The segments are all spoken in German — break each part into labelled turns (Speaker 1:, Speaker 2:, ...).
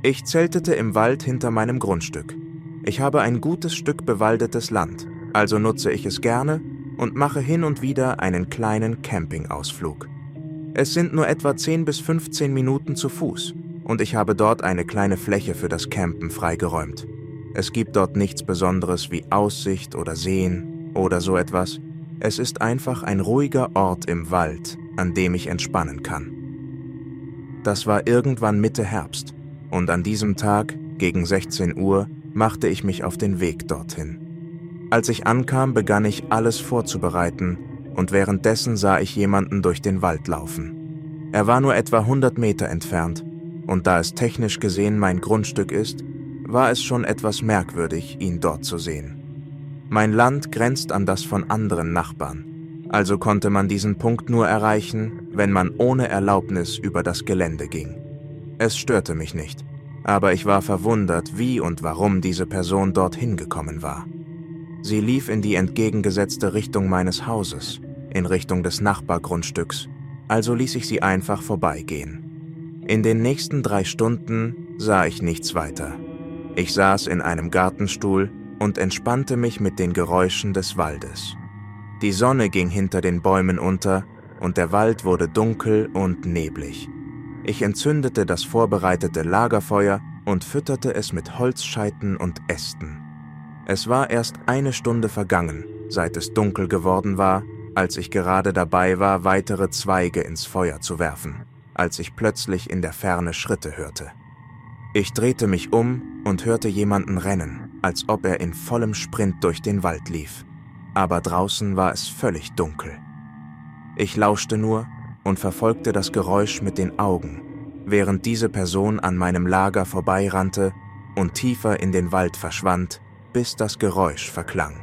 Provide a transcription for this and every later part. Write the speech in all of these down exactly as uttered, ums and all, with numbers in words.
Speaker 1: Ich zeltete im Wald hinter meinem Grundstück. Ich habe ein gutes Stück bewaldetes Land, also nutze ich es gerne und mache hin und wieder einen kleinen Campingausflug. Es sind nur etwa zehn bis fünfzehn Minuten zu Fuß und ich habe dort eine kleine Fläche für das Campen freigeräumt. Es gibt dort nichts Besonderes wie Aussicht oder Seen oder so etwas. Es ist einfach ein ruhiger Ort im Wald, an dem ich entspannen kann. Das war irgendwann Mitte Herbst und an diesem Tag, gegen sechzehn Uhr, machte ich mich auf den Weg dorthin. Als ich ankam, begann ich alles vorzubereiten und währenddessen sah ich jemanden durch den Wald laufen. Er war nur etwa hundert Meter entfernt und da es technisch gesehen mein Grundstück ist, war es schon etwas merkwürdig, ihn dort zu sehen. Mein Land grenzt an das von anderen Nachbarn, also konnte man diesen Punkt nur erreichen, wenn man ohne Erlaubnis über das Gelände ging. Es störte mich nicht, aber ich war verwundert, wie und warum diese Person dorthin gekommen war. Sie lief in die entgegengesetzte Richtung meines Hauses, in Richtung des Nachbargrundstücks, also ließ ich sie einfach vorbeigehen. In den nächsten drei Stunden sah ich nichts weiter. Ich saß in einem Gartenstuhl und entspannte mich mit den Geräuschen des Waldes. Die Sonne ging hinter den Bäumen unter und der Wald wurde dunkel und neblig. Ich entzündete das vorbereitete Lagerfeuer und fütterte es mit Holzscheiten und Ästen. Es war erst eine Stunde vergangen, seit es dunkel geworden war, als ich gerade dabei war, weitere Zweige ins Feuer zu werfen, als ich plötzlich in der Ferne Schritte hörte. Ich drehte mich um und hörte jemanden rennen, als ob er in vollem Sprint durch den Wald lief. Aber draußen war es völlig dunkel. Ich lauschte nur und verfolgte das Geräusch mit den Augen, während diese Person an meinem Lager vorbeirannte und tiefer in den Wald verschwand, bis das Geräusch verklang.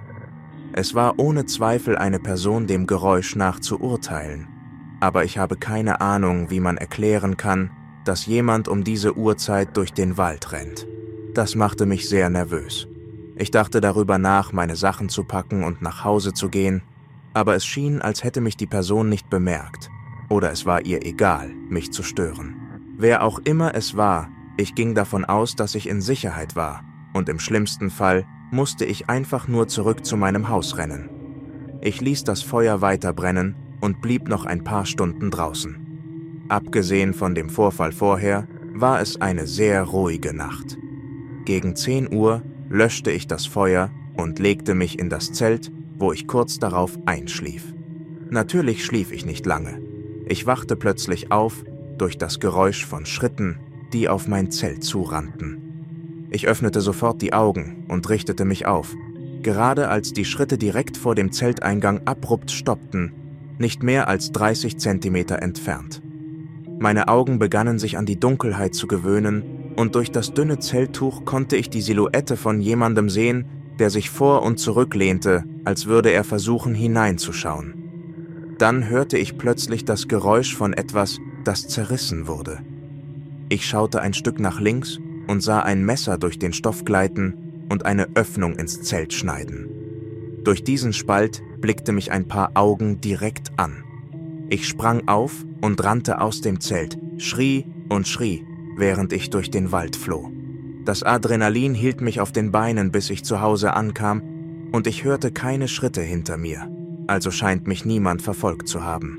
Speaker 1: Es war ohne Zweifel eine Person dem Geräusch nach zu urteilen, aber ich habe keine Ahnung, wie man erklären kann, dass jemand um diese Uhrzeit durch den Wald rennt. Das machte mich sehr nervös. Ich dachte darüber nach, meine Sachen zu packen und nach Hause zu gehen, aber es schien, als hätte mich die Person nicht bemerkt, oder es war ihr egal, mich zu stören. Wer auch immer es war, ich ging davon aus, dass ich in Sicherheit war, und im schlimmsten Fall musste ich einfach nur zurück zu meinem Haus rennen. Ich ließ das Feuer weiter brennen und blieb noch ein paar Stunden draußen. Abgesehen von dem Vorfall vorher, war es eine sehr ruhige Nacht. Gegen zehn Uhr löschte ich das Feuer und legte mich in das Zelt, wo ich kurz darauf einschlief. Natürlich schlief ich nicht lange. Ich wachte plötzlich auf durch das Geräusch von Schritten, die auf mein Zelt zurannten. Ich öffnete sofort die Augen und richtete mich auf, gerade als die Schritte direkt vor dem Zelteingang abrupt stoppten, nicht mehr als dreißig Zentimeter entfernt. Meine Augen begannen sich an die Dunkelheit zu gewöhnen und durch das dünne Zelttuch konnte ich die Silhouette von jemandem sehen, der sich vor und zurück lehnte, als würde er versuchen hineinzuschauen. Dann hörte ich plötzlich das Geräusch von etwas, das zerrissen wurde. Ich schaute ein Stück nach links und sah ein Messer durch den Stoff gleiten und eine Öffnung ins Zelt schneiden. Durch diesen Spalt blickte mich ein paar Augen direkt an. Ich sprang auf und rannte aus dem Zelt, schrie und schrie, während ich durch den Wald floh. Das Adrenalin hielt mich auf den Beinen, bis ich zu Hause ankam, und ich hörte keine Schritte hinter mir, also scheint mich niemand verfolgt zu haben.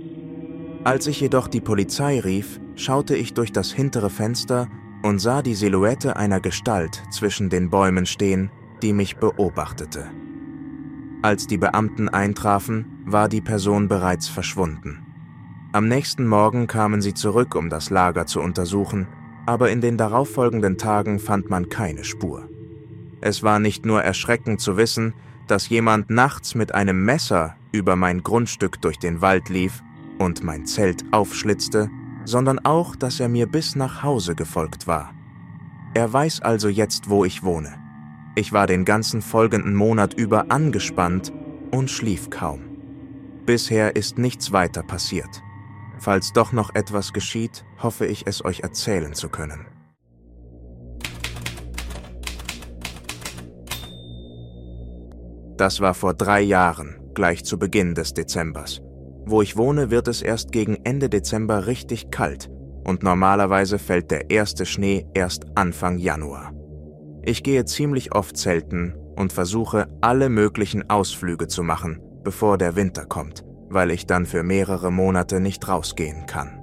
Speaker 1: Als ich jedoch die Polizei rief, schaute ich durch das hintere Fenster und sah die Silhouette einer Gestalt zwischen den Bäumen stehen, die mich beobachtete. Als die Beamten eintrafen, war die Person bereits verschwunden. Am nächsten Morgen kamen sie zurück, um das Lager zu untersuchen, aber in den darauffolgenden Tagen fand man keine Spur. Es war nicht nur erschreckend zu wissen, dass jemand nachts mit einem Messer über mein Grundstück durch den Wald lief und mein Zelt aufschlitzte, sondern auch, dass er mir bis nach Hause gefolgt war. Er weiß also jetzt, wo ich wohne. Ich war den ganzen folgenden Monat über angespannt und schlief kaum. Bisher ist nichts weiter passiert. Falls doch noch etwas geschieht, hoffe ich, es euch erzählen zu können. Das war vor drei Jahren, gleich zu Beginn des Dezembers. Wo ich wohne, wird es erst gegen Ende Dezember richtig kalt und normalerweise fällt der erste Schnee erst Anfang Januar. Ich gehe ziemlich oft zelten und versuche, alle möglichen Ausflüge zu machen, bevor der Winter kommt, weil ich dann für mehrere Monate nicht rausgehen kann.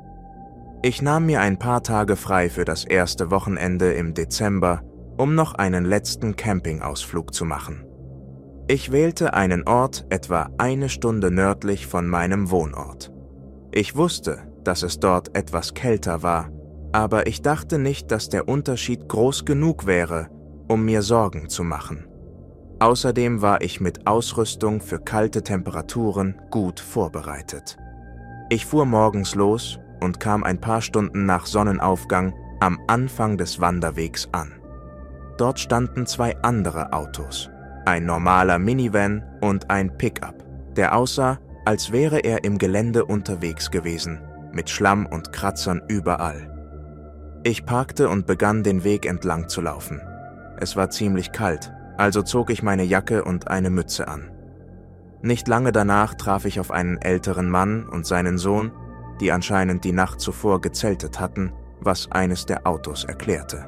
Speaker 1: Ich nahm mir ein paar Tage frei für das erste Wochenende im Dezember, um noch einen letzten Campingausflug zu machen. Ich wählte einen Ort etwa eine Stunde nördlich von meinem Wohnort. Ich wusste, dass es dort etwas kälter war, aber ich dachte nicht, dass der Unterschied groß genug wäre, um mir Sorgen zu machen. Außerdem war ich mit Ausrüstung für kalte Temperaturen gut vorbereitet. Ich fuhr morgens los und kam ein paar Stunden nach Sonnenaufgang am Anfang des Wanderwegs an. Dort standen zwei andere Autos, ein normaler Minivan und ein Pickup, der aussah, als wäre er im Gelände unterwegs gewesen, mit Schlamm und Kratzern überall. Ich parkte und begann den Weg entlang zu laufen. Es war ziemlich kalt, also zog ich meine Jacke und eine Mütze an. Nicht lange danach traf ich auf einen älteren Mann und seinen Sohn, die anscheinend die Nacht zuvor gezeltet hatten, was eines der Autos erklärte.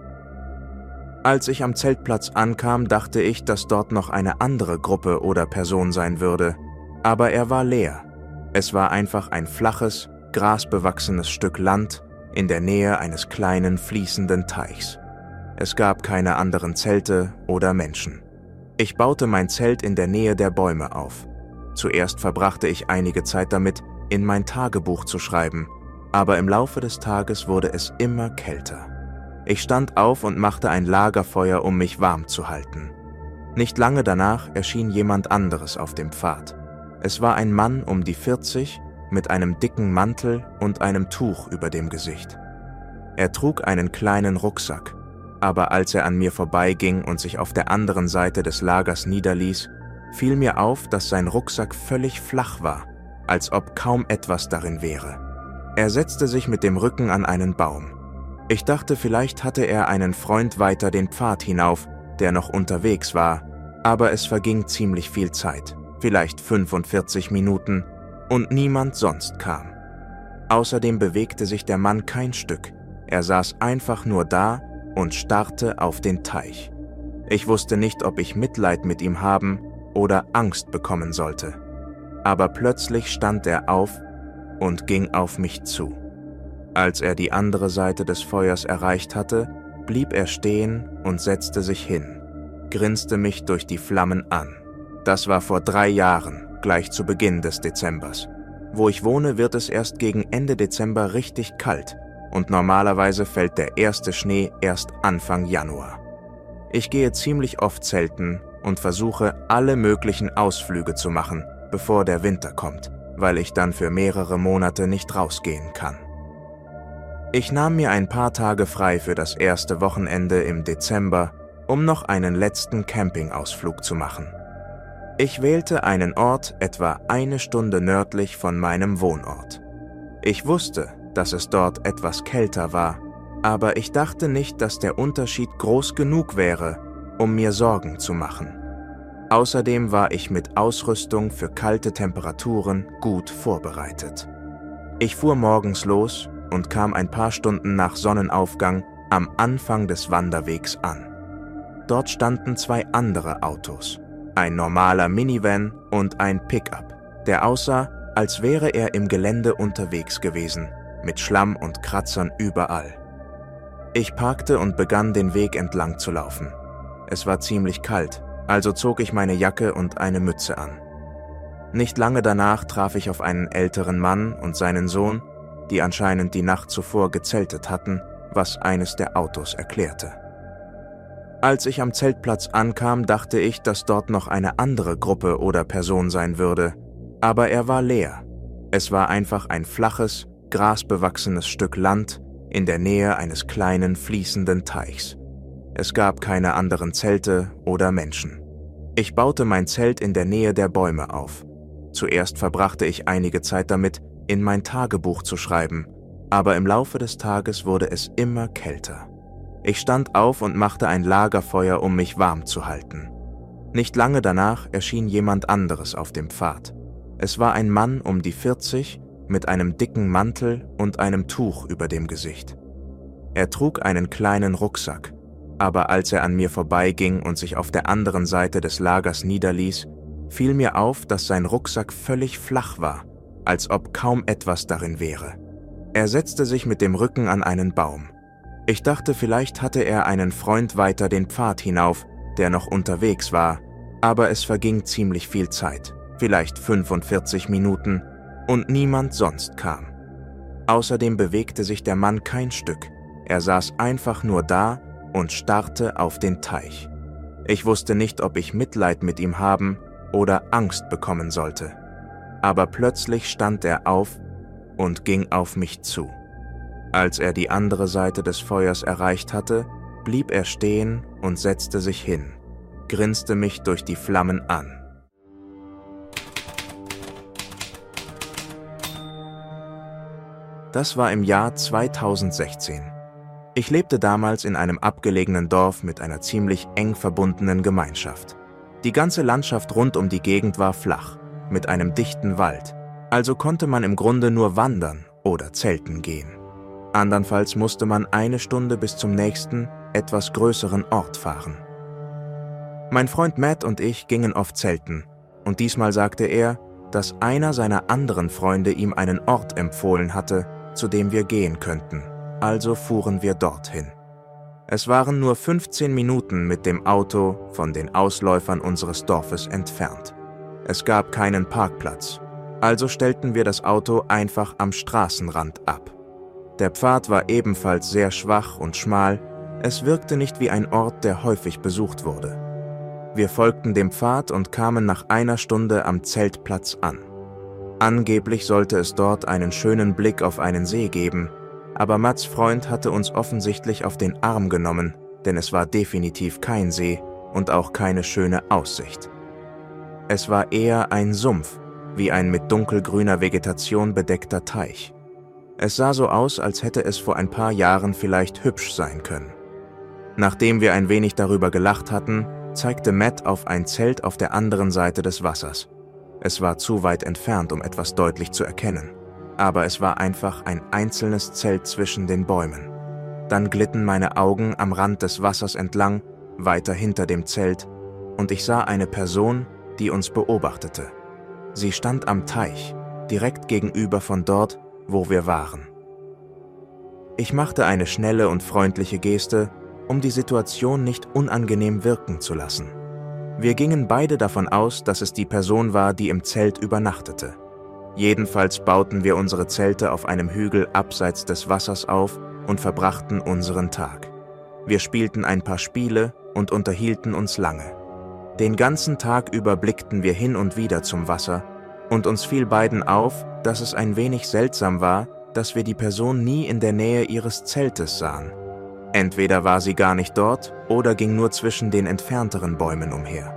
Speaker 1: Als ich am Zeltplatz ankam, dachte ich, dass dort noch eine andere Gruppe oder Person sein würde, aber er war leer. Es war einfach ein flaches, grasbewachsenes Stück Land in der Nähe eines kleinen, fließenden Teichs. Es gab keine anderen Zelte oder Menschen. Ich baute mein Zelt in der Nähe der Bäume auf. Zuerst verbrachte ich einige Zeit damit, in mein Tagebuch zu schreiben, aber im Laufe des Tages wurde es immer kälter. Ich stand auf und machte ein Lagerfeuer, um mich warm zu halten. Nicht lange danach erschien jemand anderes auf dem Pfad. Es war ein Mann um die vierzig mit einem dicken Mantel und einem Tuch über dem Gesicht. Er trug einen kleinen Rucksack, aber als er an mir vorbeiging und sich auf der anderen Seite des Lagers niederließ, fiel mir auf, dass sein Rucksack völlig flach war, als ob kaum etwas darin wäre. Er setzte sich mit dem Rücken an einen Baum. Ich dachte, vielleicht hatte er einen Freund weiter den Pfad hinauf, der noch unterwegs war, aber es verging ziemlich viel Zeit, vielleicht fünfundvierzig Minuten, und niemand sonst kam. Außerdem bewegte sich der Mann kein Stück, er saß einfach nur da und starrte auf den Teich. Ich wusste nicht, ob ich Mitleid mit ihm haben oder Angst bekommen sollte. Aber plötzlich stand er auf und ging auf mich zu. Als er die andere Seite des Feuers erreicht hatte, blieb er stehen und setzte sich hin, grinste mich durch die Flammen an. Das war vor drei Jahren, gleich zu Beginn des Dezembers. Wo ich wohne, wird es erst gegen Ende Dezember richtig kalt und normalerweise fällt der erste Schnee erst Anfang Januar. Ich gehe ziemlich oft zelten und versuche, alle möglichen Ausflüge zu machen, bevor der Winter kommt, weil ich dann für mehrere Monate nicht rausgehen kann. Ich nahm mir ein paar Tage frei für das erste Wochenende im Dezember, um noch einen letzten Campingausflug zu machen. Ich wählte einen Ort etwa eine Stunde nördlich von meinem Wohnort. Ich wusste, dass es dort etwas kälter war, aber ich dachte nicht, dass der Unterschied groß genug wäre, um mir Sorgen zu machen. Außerdem war ich mit Ausrüstung für kalte Temperaturen gut vorbereitet. Ich fuhr morgens los und kam ein paar Stunden nach Sonnenaufgang am Anfang des Wanderwegs an. Dort standen zwei andere Autos, ein normaler Minivan und ein Pickup, der aussah, als wäre er im Gelände unterwegs gewesen, mit Schlamm und Kratzern überall. Ich parkte und begann den Weg entlang zu laufen. Es war ziemlich kalt, also zog ich meine Jacke und eine Mütze an. Nicht lange danach traf ich auf einen älteren Mann und seinen Sohn, die anscheinend die Nacht zuvor gezeltet hatten, was eines der Autos erklärte. Als ich am Zeltplatz ankam, dachte ich, dass dort noch eine andere Gruppe oder Person sein würde, aber er war leer. Es war einfach ein flaches, grasbewachsenes Stück Land in der Nähe eines kleinen, fließenden Teichs. Es gab keine anderen Zelte oder Menschen. Ich baute mein Zelt in der Nähe der Bäume auf. Zuerst verbrachte ich einige Zeit damit, in mein Tagebuch zu schreiben, aber im Laufe des Tages wurde es immer kälter. Ich stand auf und machte ein Lagerfeuer, um mich warm zu halten. Nicht lange danach erschien jemand anderes auf dem Pfad. Es war ein Mann um die vierzig mit einem dicken Mantel und einem Tuch über dem Gesicht. Er trug einen kleinen Rucksack, aber als er an mir vorbeiging und sich auf der anderen Seite des Lagers niederließ, fiel mir auf, dass sein Rucksack völlig flach war, als ob kaum etwas darin wäre. Er setzte sich mit dem Rücken an einen Baum. Ich dachte, vielleicht hatte er einen Freund weiter den Pfad hinauf, der noch unterwegs war, aber es verging ziemlich viel Zeit, vielleicht fünfundvierzig Minuten, und niemand sonst kam. Außerdem bewegte sich der Mann kein Stück. Er saß einfach nur da und starrte auf den Teich. Ich wusste nicht, ob ich Mitleid mit ihm haben oder Angst bekommen sollte. Aber plötzlich stand er auf und ging auf mich zu. Als er die andere Seite des Feuers erreicht hatte, blieb er stehen und setzte sich hin, grinste mich durch die Flammen an. Das war im Jahr zweitausendsechzehn. Ich lebte damals in einem abgelegenen Dorf mit einer ziemlich eng verbundenen Gemeinschaft. Die ganze Landschaft rund um die Gegend war flach, mit einem dichten Wald, also konnte man im Grunde nur wandern oder zelten gehen. Andernfalls musste man eine Stunde bis zum nächsten, etwas größeren Ort fahren. Mein Freund Matt und ich gingen oft zelten, und diesmal sagte er, dass einer seiner anderen Freunde ihm einen Ort empfohlen hatte, zu dem wir gehen könnten. Also fuhren wir dorthin. Es waren nur fünfzehn Minuten mit dem Auto von den Ausläufern unseres Dorfes entfernt. Es gab keinen Parkplatz, also stellten wir das Auto einfach am Straßenrand ab. Der Pfad war ebenfalls sehr schwach und schmal, es wirkte nicht wie ein Ort, der häufig besucht wurde. Wir folgten dem Pfad und kamen nach einer Stunde am Zeltplatz an. Angeblich sollte es dort einen schönen Blick auf einen See geben, aber Matts Freund hatte uns offensichtlich auf den Arm genommen, denn es war definitiv kein See und auch keine schöne Aussicht. Es war eher ein Sumpf, wie ein mit dunkelgrüner Vegetation bedeckter Teich. Es sah so aus, als hätte es vor ein paar Jahren vielleicht hübsch sein können. Nachdem wir ein wenig darüber gelacht hatten, zeigte Matt auf ein Zelt auf der anderen Seite des Wassers. Es war zu weit entfernt, um etwas deutlich zu erkennen. Aber es war einfach ein einzelnes Zelt zwischen den Bäumen. Dann glitten meine Augen am Rand des Wassers entlang, weiter hinter dem Zelt, und ich sah eine Person, die uns beobachtete. Sie stand am Teich, direkt gegenüber von dort, wo wir waren. Ich machte eine schnelle und freundliche Geste, um die Situation nicht unangenehm wirken zu lassen. Wir gingen beide davon aus, dass es die Person war, die im Zelt übernachtete. Jedenfalls bauten wir unsere Zelte auf einem Hügel abseits des Wassers auf und verbrachten unseren Tag. Wir spielten ein paar Spiele und unterhielten uns lange. Den ganzen Tag über blickten wir hin und wieder zum Wasser, und uns fiel beiden auf, dass es ein wenig seltsam war, dass wir die Person nie in der Nähe ihres Zeltes sahen. Entweder war sie gar nicht dort oder ging nur zwischen den entfernteren Bäumen umher.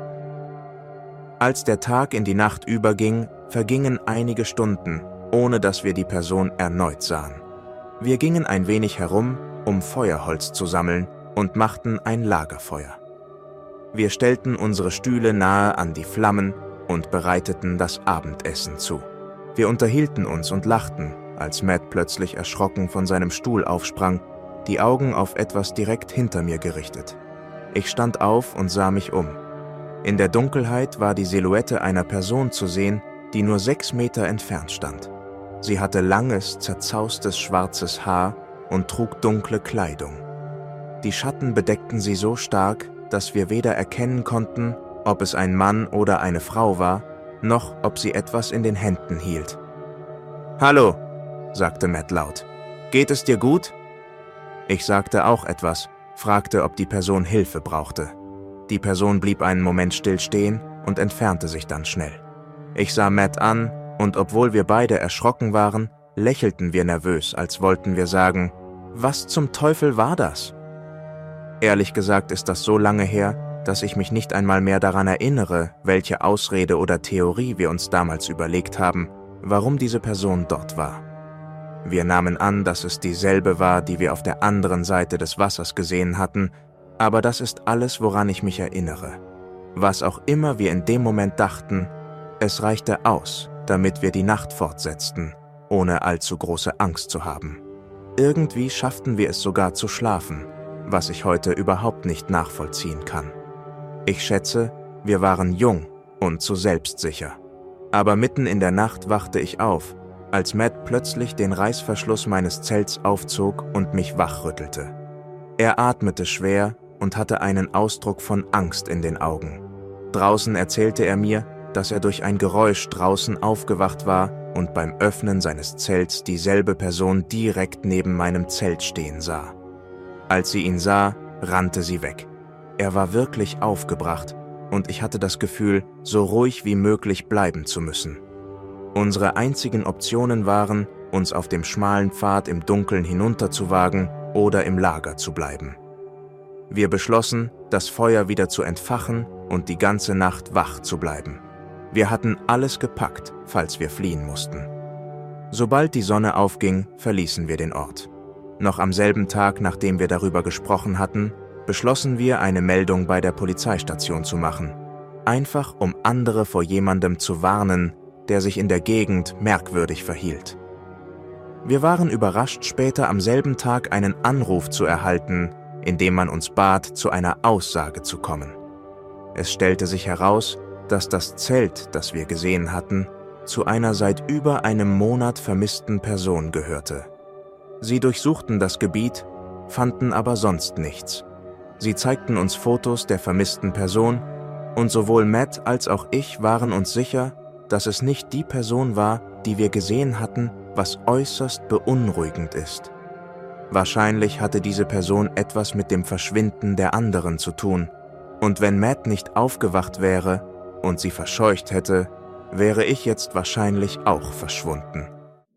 Speaker 1: Als der Tag in die Nacht überging, vergingen einige Stunden, ohne dass wir die Person erneut sahen. Wir gingen ein wenig herum, um Feuerholz zu sammeln, und machten ein Lagerfeuer. Wir stellten unsere Stühle nahe an die Flammen und bereiteten das Abendessen zu. Wir unterhielten uns und lachten, als Matt plötzlich erschrocken von seinem Stuhl aufsprang, die Augen auf etwas direkt hinter mir gerichtet. Ich stand auf und sah mich um. In der Dunkelheit war die Silhouette einer Person zu sehen, die nur sechs Meter entfernt stand. Sie hatte langes, zerzaustes schwarzes Haar und trug dunkle Kleidung. Die Schatten bedeckten sie so stark, dass wir weder erkennen konnten, ob es ein Mann oder eine Frau war, noch ob sie etwas in den Händen hielt. »Hallo«, sagte Matt laut. »Geht es dir gut?« Ich sagte auch etwas, fragte, ob die Person Hilfe brauchte. Die Person blieb einen Moment still stehen und entfernte sich dann schnell. Ich sah Matt an, und obwohl wir beide erschrocken waren, lächelten wir nervös, als wollten wir sagen, »Was zum Teufel war das?« Ehrlich gesagt ist das so lange her, dass ich mich nicht einmal mehr daran erinnere, welche Ausrede oder Theorie wir uns damals überlegt haben, warum diese Person dort war. Wir nahmen an, dass es dieselbe war, die wir auf der anderen Seite des Wassers gesehen hatten, aber das ist alles, woran ich mich erinnere. Was auch immer wir in dem Moment dachten, es reichte aus, damit wir die Nacht fortsetzten ohne allzu große Angst zu haben. Irgendwie schafften wir es sogar zu schlafen, was ich heute überhaupt nicht nachvollziehen kann. Ich schätze, wir waren jung und zu selbstsicher. Aber mitten in der Nacht wachte ich auf, als Matt plötzlich den Reißverschluss meines Zelts aufzog und mich wachrüttelte. Er atmete schwer und hatte einen Ausdruck von Angst in den Augen. Draußen erzählte er mir, dass er durch ein Geräusch draußen aufgewacht war und beim Öffnen seines Zelts dieselbe Person direkt neben meinem Zelt stehen sah. Als sie ihn sah, rannte sie weg. Er war wirklich aufgebracht und ich hatte das Gefühl, so ruhig wie möglich bleiben zu müssen. Unsere einzigen Optionen waren, uns auf dem schmalen Pfad im Dunkeln hinunterzuwagen oder im Lager zu bleiben. Wir beschlossen, das Feuer wieder zu entfachen und die ganze Nacht wach zu bleiben. Wir hatten alles gepackt, falls wir fliehen mussten. Sobald die Sonne aufging, verließen wir den Ort. Noch am selben Tag, nachdem wir darüber gesprochen hatten, beschlossen wir, eine Meldung bei der Polizeistation zu machen. Einfach, um andere vor jemandem zu warnen, der sich in der Gegend merkwürdig verhielt. Wir waren überrascht, später am selben Tag einen Anruf zu erhalten, in dem man uns bat, zu einer Aussage zu kommen. Es stellte sich heraus, dass das Zelt, das wir gesehen hatten, zu einer seit über einem Monat vermissten Person gehörte. Sie durchsuchten das Gebiet, fanden aber sonst nichts. Sie zeigten uns Fotos der vermissten Person und sowohl Matt als auch ich waren uns sicher, dass es nicht die Person war, die wir gesehen hatten, was äußerst beunruhigend ist. Wahrscheinlich hatte diese Person etwas mit dem Verschwinden der anderen zu tun, und wenn Matt nicht aufgewacht wäre und sie verscheucht hätte, wäre ich jetzt wahrscheinlich auch verschwunden.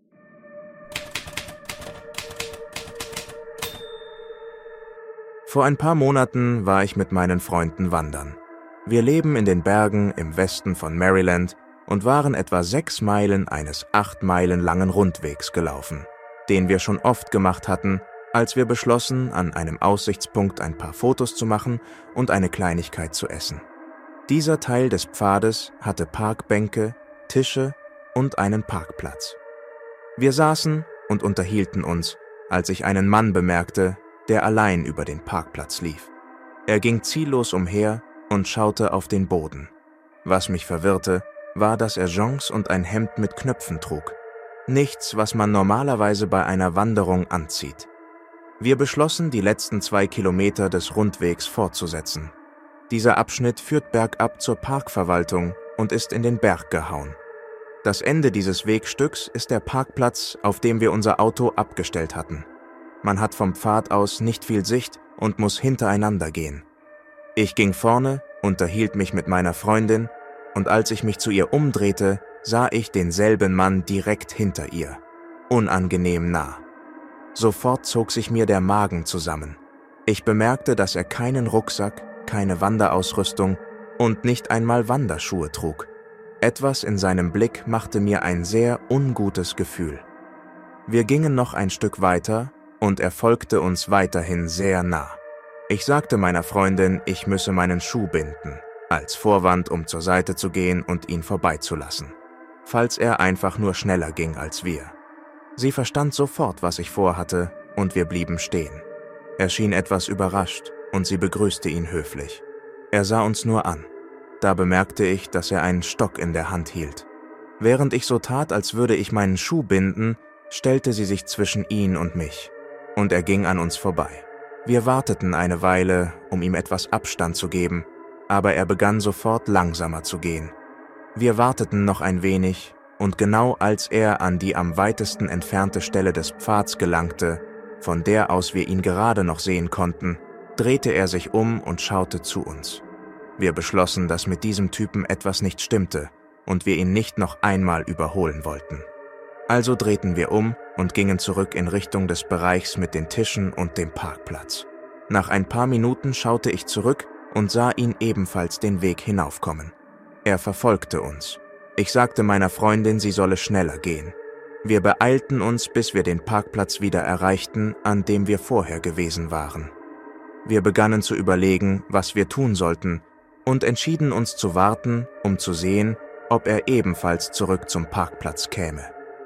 Speaker 1: Vor ein paar Monaten war ich mit meinen Freunden wandern. Wir leben in den Bergen im Westen von Maryland und waren etwa sechs Meilen eines acht Meilen langen Rundwegs gelaufen, den wir schon oft gemacht hatten, als wir beschlossen, an einem Aussichtspunkt ein paar Fotos zu machen und eine Kleinigkeit zu essen. Dieser Teil des Pfades hatte Parkbänke, Tische und einen Parkplatz. Wir saßen und unterhielten uns, als ich einen Mann bemerkte, der allein über den Parkplatz lief. Er ging ziellos umher und schaute auf den Boden. Was mich verwirrte, war, dass er Joncs und ein Hemd mit Knöpfen trug. Nichts, was man normalerweise bei einer Wanderung anzieht. Wir beschlossen, die letzten zwei Kilometer des Rundwegs fortzusetzen. Dieser Abschnitt führt bergab zur Parkverwaltung und ist in den Berg gehauen. Das Ende dieses Wegstücks ist der Parkplatz, auf dem wir unser Auto abgestellt hatten. Man hat vom Pfad aus nicht viel Sicht und muss hintereinander gehen. Ich ging vorne, unterhielt mich mit meiner Freundin und als ich mich zu ihr umdrehte, sah ich denselben Mann direkt hinter ihr. Unangenehm nah. Sofort zog sich mir der Magen zusammen. Ich bemerkte, dass er keinen Rucksack, keine Wanderausrüstung und nicht einmal Wanderschuhe trug. Etwas in seinem Blick machte mir ein sehr ungutes Gefühl. Wir gingen noch ein Stück weiter und er folgte uns weiterhin sehr nah. Ich sagte meiner Freundin, ich müsse meinen Schuh binden, als Vorwand, um zur Seite zu gehen und ihn vorbeizulassen, falls er einfach nur schneller ging als wir. Sie verstand sofort, was ich vorhatte, und wir blieben stehen. Er schien etwas überrascht und sie begrüßte ihn höflich. Er sah uns nur an. Da bemerkte ich, dass er einen Stock in der Hand hielt. Während ich so tat, als würde ich meinen Schuh binden, stellte sie sich zwischen ihn und mich, und er ging an uns vorbei. Wir warteten eine Weile, um ihm etwas Abstand zu geben, aber er begann sofort langsamer zu gehen. Wir warteten noch ein wenig, und genau als er an die am weitesten entfernte Stelle des Pfads gelangte, von der aus wir ihn gerade noch sehen konnten, drehte er sich um und schaute zu uns. Wir beschlossen, dass mit diesem Typen etwas nicht stimmte und wir ihn nicht noch einmal überholen wollten. Also drehten wir um und gingen zurück in Richtung des Bereichs mit den Tischen und dem Parkplatz. Nach ein paar Minuten schaute ich zurück und sah ihn ebenfalls den Weg hinaufkommen. Er verfolgte uns. Ich sagte meiner Freundin, sie solle schneller gehen. Wir beeilten uns, bis wir den Parkplatz wieder erreichten, an dem wir vorher gewesen waren. Wir begannen zu überlegen, was wir tun sollten, und entschieden uns zu warten, um zu sehen, ob er ebenfalls zurück zum Parkplatz käme.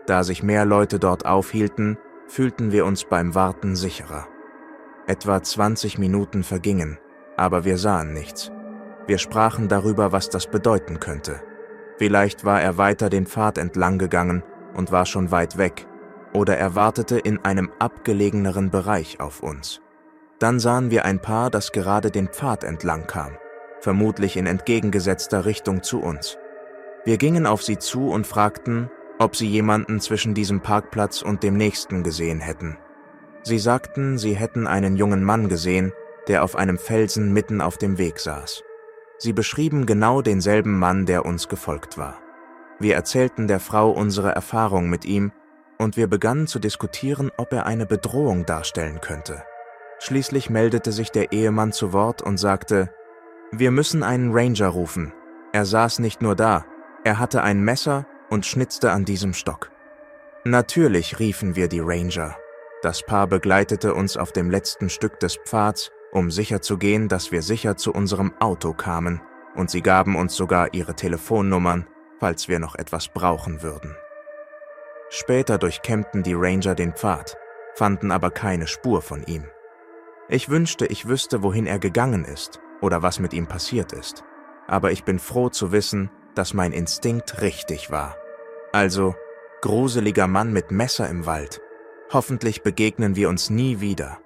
Speaker 1: Da sich mehr Leute dort aufhielten, fühlten wir uns beim Warten sicherer. Etwa zwanzig Minuten vergingen, aber wir sahen nichts. Wir sprachen darüber, was das bedeuten könnte. Vielleicht war er weiter den Pfad entlang gegangen und war schon weit weg, oder er wartete in einem abgelegeneren Bereich auf uns. Dann sahen wir ein Paar, das gerade den Pfad entlang kam, vermutlich in entgegengesetzter Richtung zu uns. Wir gingen auf sie zu und fragten, ob sie jemanden zwischen diesem Parkplatz und dem nächsten gesehen hätten. Sie sagten, sie hätten einen jungen Mann gesehen, der auf einem Felsen mitten auf dem Weg saß. Sie beschrieben genau denselben Mann, der uns gefolgt war. Wir erzählten der Frau unsere Erfahrung mit ihm und wir begannen zu diskutieren, ob er eine Bedrohung darstellen könnte. Schließlich meldete sich der Ehemann zu Wort und sagte, »Wir müssen einen Ranger rufen. Er saß nicht nur da, er hatte ein Messer und schnitzte an diesem Stock.« Natürlich riefen wir die Ranger. Das Paar begleitete uns auf dem letzten Stück des Pfads, um sicherzugehen, dass wir sicher zu unserem Auto kamen, und sie gaben uns sogar ihre Telefonnummern, falls wir noch etwas brauchen würden. Später durchkämmten die Ranger den Pfad, fanden aber keine Spur von ihm. Ich wünschte, ich wüsste, wohin er gegangen ist oder was mit ihm passiert ist, aber ich bin froh zu wissen, dass mein Instinkt richtig war. Also, gruseliger Mann mit Messer im Wald. Hoffentlich begegnen wir uns nie wieder.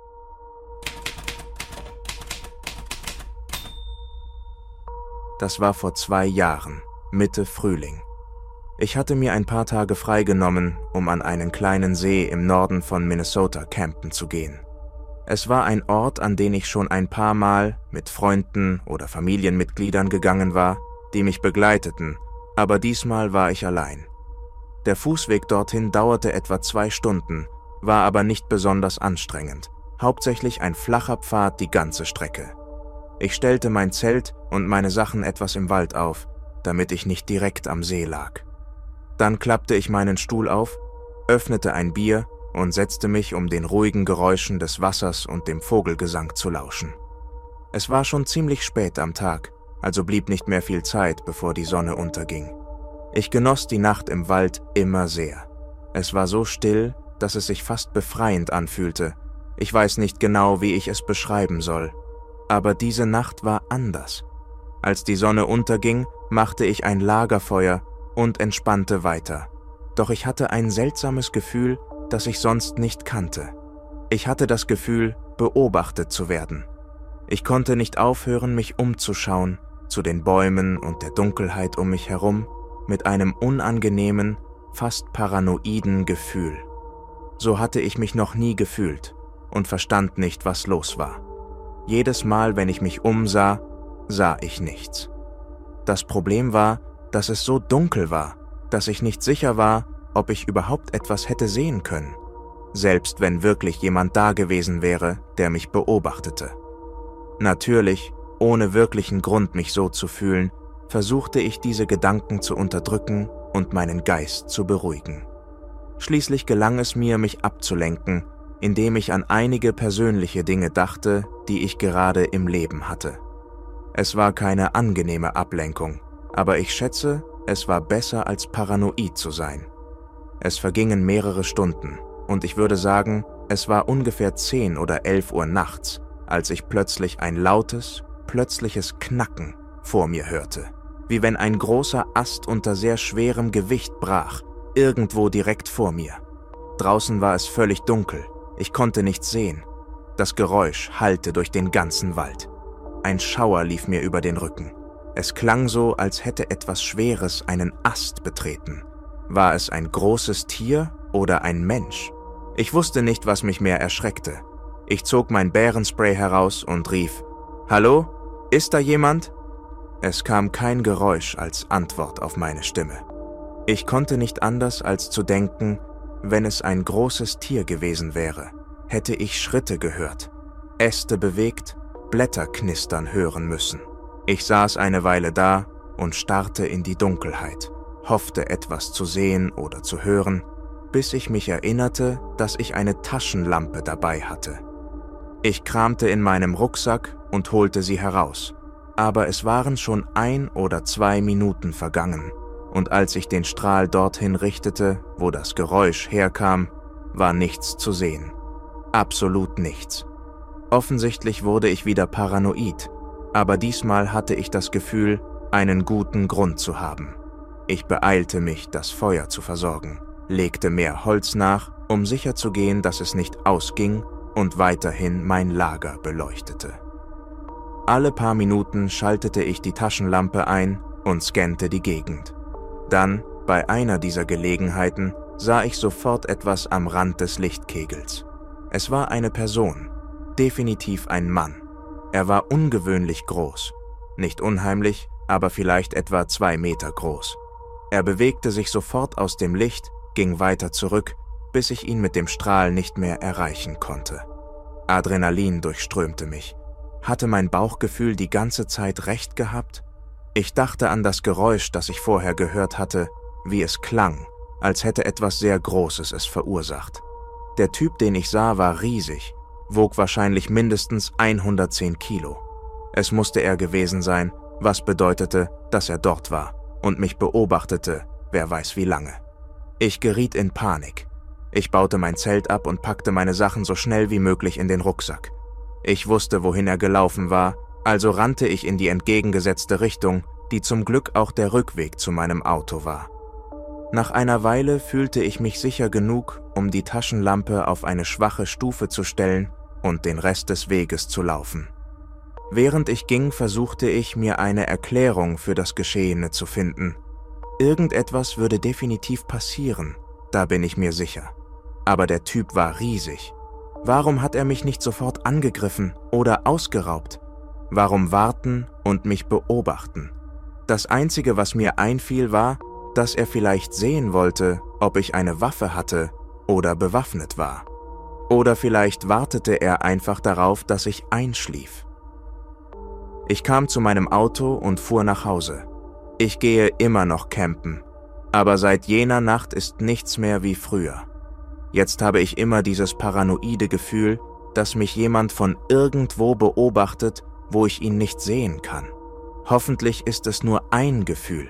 Speaker 1: Das war vor zwei Jahren, Mitte Frühling. Ich hatte mir ein paar Tage freigenommen, um an einen kleinen See im Norden von Minnesota campen zu gehen. Es war ein Ort, an den ich schon ein paar Mal mit Freunden oder Familienmitgliedern gegangen war, die mich begleiteten, aber diesmal war ich allein. Der Fußweg dorthin dauerte etwa zwei Stunden, war aber nicht besonders anstrengend, hauptsächlich ein flacher Pfad die ganze Strecke. Ich stellte mein Zelt und meine Sachen etwas im Wald auf, damit ich nicht direkt am See lag. Dann klappte ich meinen Stuhl auf, öffnete ein Bier und setzte mich, um den ruhigen Geräuschen des Wassers und dem Vogelgesang zu lauschen. Es war schon ziemlich spät am Tag, also blieb nicht mehr viel Zeit, bevor die Sonne unterging. Ich genoss die Nacht im Wald immer sehr. Es war so still, dass es sich fast befreiend anfühlte. Ich weiß nicht genau, wie ich es beschreiben soll. Aber diese Nacht war anders. Als die Sonne unterging, machte ich ein Lagerfeuer und entspannte weiter. Doch ich hatte ein seltsames Gefühl, das ich sonst nicht kannte. Ich hatte das Gefühl, beobachtet zu werden. Ich konnte nicht aufhören, mich umzuschauen, zu den Bäumen und der Dunkelheit um mich herum, mit einem unangenehmen, fast paranoiden Gefühl. So hatte ich mich noch nie gefühlt und verstand nicht, was los war. Jedes Mal, wenn ich mich umsah, sah ich nichts. Das Problem war, dass es so dunkel war, dass ich nicht sicher war, ob ich überhaupt etwas hätte sehen können, selbst wenn wirklich jemand da gewesen wäre, der mich beobachtete. Natürlich, ohne wirklichen Grund, mich so zu fühlen, versuchte ich diese Gedanken zu unterdrücken und meinen Geist zu beruhigen. Schließlich gelang es mir, mich abzulenken, indem ich an einige persönliche Dinge dachte, die ich gerade im Leben hatte. Es war keine angenehme Ablenkung, aber ich schätze, es war besser als paranoid zu sein. Es vergingen mehrere Stunden und ich würde sagen, es war ungefähr zehn oder elf Uhr nachts, als ich plötzlich ein lautes, plötzliches Knacken vor mir hörte, wie wenn ein großer Ast unter sehr schwerem Gewicht brach, irgendwo direkt vor mir. Draußen war es völlig dunkel, ich konnte nichts sehen. Das Geräusch hallte durch den ganzen Wald. Ein Schauer lief mir über den Rücken. Es klang so, als hätte etwas Schweres einen Ast betreten. War es ein großes Tier oder ein Mensch? Ich wusste nicht, was mich mehr erschreckte. Ich zog mein Bärenspray heraus und rief, »Hallo? Ist da jemand?« Es kam kein Geräusch als Antwort auf meine Stimme. Ich konnte nicht anders als zu denken, wenn es ein großes Tier gewesen wäre, hätte ich Schritte gehört, Äste bewegt, Blätter knistern hören müssen. Ich saß eine Weile da und starrte in die Dunkelheit, hoffte etwas zu sehen oder zu hören, bis ich mich erinnerte, dass ich eine Taschenlampe dabei hatte. Ich kramte in meinem Rucksack und holte sie heraus, aber es waren schon ein oder zwei Minuten vergangen und als ich den Strahl dorthin richtete, wo das Geräusch herkam, war nichts zu sehen. Absolut nichts. Offensichtlich wurde ich wieder paranoid, aber diesmal hatte ich das Gefühl, einen guten Grund zu haben. Ich beeilte mich, das Feuer zu versorgen, legte mehr Holz nach, um sicherzugehen, dass es nicht ausging und weiterhin mein Lager beleuchtete. Alle paar Minuten schaltete ich die Taschenlampe ein und scannte die Gegend. Dann, bei einer dieser Gelegenheiten, sah ich sofort etwas am Rand des Lichtkegels. Es war eine Person, definitiv ein Mann. Er war ungewöhnlich groß, nicht unheimlich, aber vielleicht etwa zwei Meter groß. Er bewegte sich sofort aus dem Licht, ging weiter zurück, bis ich ihn mit dem Strahl nicht mehr erreichen konnte. Adrenalin durchströmte mich. Hatte mein Bauchgefühl die ganze Zeit recht gehabt? Ich dachte an das Geräusch, das ich vorher gehört hatte, wie es klang, als hätte etwas sehr Großes es verursacht. Der Typ, den ich sah, war riesig, wog wahrscheinlich mindestens hundertzehn Kilo. Es musste er gewesen sein, was bedeutete, dass er dort war und mich beobachtete, wer weiß wie lange. Ich geriet in Panik. Ich baute mein Zelt ab und packte meine Sachen so schnell wie möglich in den Rucksack. Ich wusste, wohin er gelaufen war, also rannte ich in die entgegengesetzte Richtung, die zum Glück auch der Rückweg zu meinem Auto war. Nach einer Weile fühlte ich mich sicher genug, um die Taschenlampe auf eine schwache Stufe zu stellen und den Rest des Weges zu laufen. Während ich ging, versuchte ich, mir eine Erklärung für das Geschehene zu finden. Irgendetwas würde definitiv passieren, da bin ich mir sicher. Aber der Typ war riesig. Warum hat er mich nicht sofort angegriffen oder ausgeraubt? Warum warten und mich beobachten? Das Einzige, was mir einfiel, war, dass er vielleicht sehen wollte, ob ich eine Waffe hatte oder bewaffnet war. Oder vielleicht wartete er einfach darauf, dass ich einschlief. Ich kam zu meinem Auto und fuhr nach Hause. Ich gehe immer noch campen, aber seit jener Nacht ist nichts mehr wie früher. Jetzt habe ich immer dieses paranoide Gefühl, dass mich jemand von irgendwo beobachtet, wo ich ihn nicht sehen kann. Hoffentlich ist es nur ein Gefühl.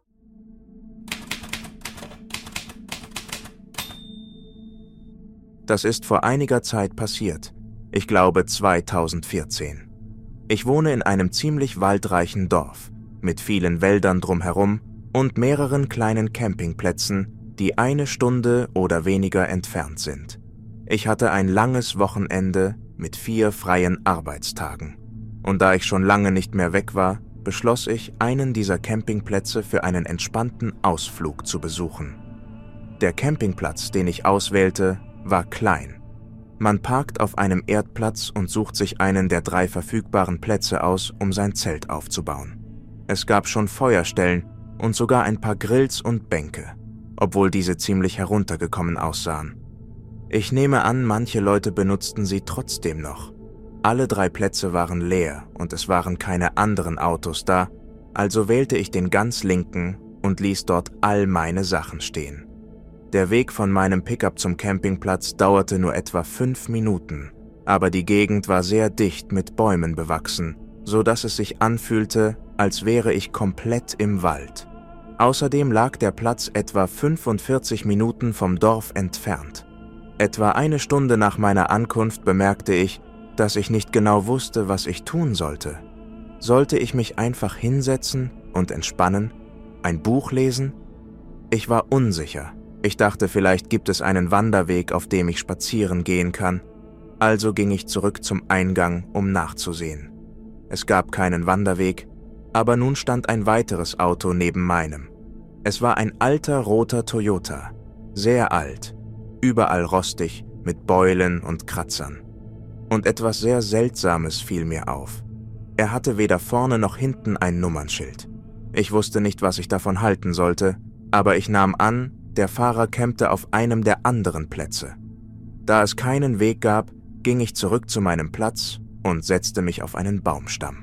Speaker 1: Das ist vor einiger Zeit passiert, ich glaube zweitausendvierzehn. Ich wohne in einem ziemlich waldreichen Dorf, mit vielen Wäldern drumherum und mehreren kleinen Campingplätzen, die eine Stunde oder weniger entfernt sind. Ich hatte ein langes Wochenende mit vier freien Arbeitstagen. Und da ich schon lange nicht mehr weg war, beschloss ich, einen dieser Campingplätze für einen entspannten Ausflug zu besuchen. Der Campingplatz, den ich auswählte, war klein. Man parkt auf einem Erdplatz und sucht sich einen der drei verfügbaren Plätze aus, um sein Zelt aufzubauen. Es gab schon Feuerstellen und sogar ein paar Grills und Bänke, obwohl diese ziemlich heruntergekommen aussahen. Ich nehme an, manche Leute benutzten sie trotzdem noch. Alle drei Plätze waren leer und es waren keine anderen Autos da, also wählte ich den ganz linken und ließ dort all meine Sachen stehen. Der Weg von meinem Pickup zum Campingplatz dauerte nur etwa fünf Minuten, aber die Gegend war sehr dicht mit Bäumen bewachsen, so dass es sich anfühlte, als wäre ich komplett im Wald. Außerdem lag der Platz etwa fünfundvierzig Minuten vom Dorf entfernt. Etwa eine Stunde nach meiner Ankunft bemerkte ich, dass ich nicht genau wusste, was ich tun sollte. Sollte ich mich einfach hinsetzen und entspannen, ein Buch lesen? Ich war unsicher. Ich dachte, vielleicht gibt es einen Wanderweg, auf dem ich spazieren gehen kann. Also ging ich zurück zum Eingang, um nachzusehen. Es gab keinen Wanderweg, aber nun stand ein weiteres Auto neben meinem. Es war ein alter roter Toyota, sehr alt, überall rostig, mit Beulen und Kratzern. Und etwas sehr Seltsames fiel mir auf. Er hatte weder vorne noch hinten ein Nummernschild. Ich wusste nicht, was ich davon halten sollte, aber ich nahm an, der Fahrer campte auf einem der anderen Plätze. Da es keinen Weg gab, ging ich zurück zu meinem Platz und setzte mich auf einen Baumstamm.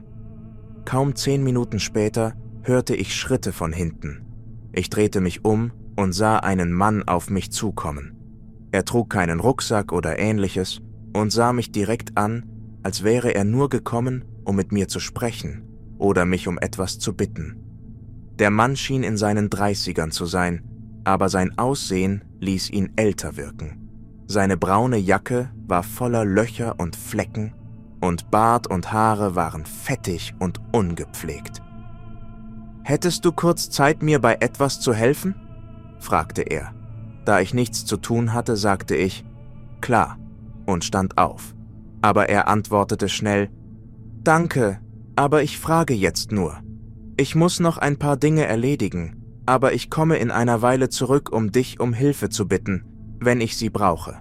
Speaker 1: Kaum zehn Minuten später hörte ich Schritte von hinten. Ich drehte mich um und sah einen Mann auf mich zukommen. Er trug keinen Rucksack oder Ähnliches und sah mich direkt an, als wäre er nur gekommen, um mit mir zu sprechen oder mich um etwas zu bitten. Der Mann schien in seinen Dreißigern zu sein, aber sein Aussehen ließ ihn älter wirken. Seine braune Jacke war voller Löcher und Flecken und Bart und Haare waren fettig und ungepflegt. »Hättest du kurz Zeit, mir bei etwas zu helfen?« fragte er. Da ich nichts zu tun hatte, sagte ich, »Klar«, und stand auf. Aber er antwortete schnell, »Danke, aber ich frage jetzt nur. Ich muss noch ein paar Dinge erledigen, aber ich komme in einer Weile zurück, um dich um Hilfe zu bitten, wenn ich sie brauche.«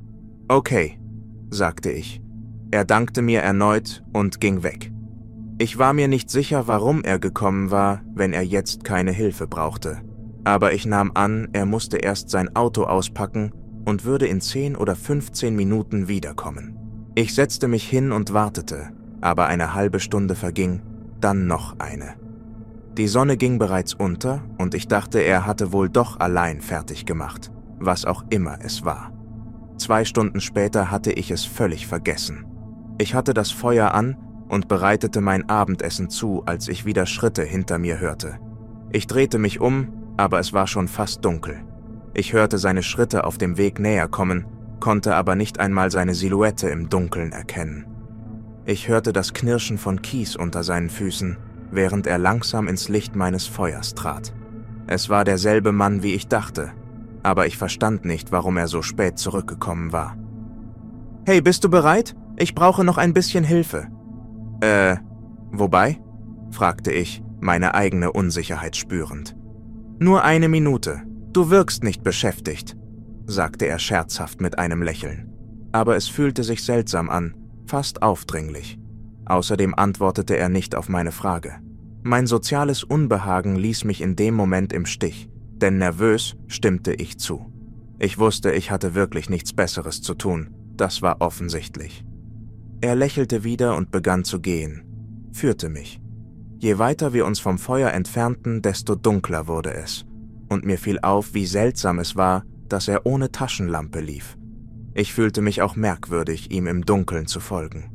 Speaker 1: »Okay«, sagte ich. Er dankte mir erneut und ging weg. Ich war mir nicht sicher, warum er gekommen war, wenn er jetzt keine Hilfe brauchte. Aber ich nahm an, er musste erst sein Auto auspacken und würde in zehn oder fünfzehn Minuten wiederkommen. Ich setzte mich hin und wartete, aber eine halbe Stunde verging, dann noch eine. Die Sonne ging bereits unter und ich dachte, er hatte wohl doch allein fertig gemacht, was auch immer es war. Zwei Stunden später hatte ich es völlig vergessen. Ich hatte das Feuer an und bereitete mein Abendessen zu, als ich wieder Schritte hinter mir hörte. Ich drehte mich um, aber es war schon fast dunkel. Ich hörte seine Schritte auf dem Weg näher kommen, konnte aber nicht einmal seine Silhouette im Dunkeln erkennen. Ich hörte das Knirschen von Kies unter seinen Füßen, während er langsam ins Licht meines Feuers trat. Es war derselbe Mann, wie ich dachte, aber ich verstand nicht, warum er so spät zurückgekommen war. »Hey, bist du bereit? Ich brauche noch ein bisschen Hilfe.« Äh, wobei?« fragte ich, meine eigene Unsicherheit spürend. »Nur eine Minute. Du wirkst nicht beschäftigt«, sagte er scherzhaft mit einem Lächeln. Aber es fühlte sich seltsam an, fast aufdringlich. Außerdem antwortete er nicht auf meine Frage. Mein soziales Unbehagen ließ mich in dem Moment im Stich, denn nervös stimmte ich zu. Ich wusste, ich hatte wirklich nichts Besseres zu tun, das war offensichtlich. Er lächelte wieder und begann zu gehen, führte mich. Je weiter wir uns vom Feuer entfernten, desto dunkler wurde es, und mir fiel auf, wie seltsam es war, dass er ohne Taschenlampe lief. Ich fühlte mich auch merkwürdig, ihm im Dunkeln zu folgen.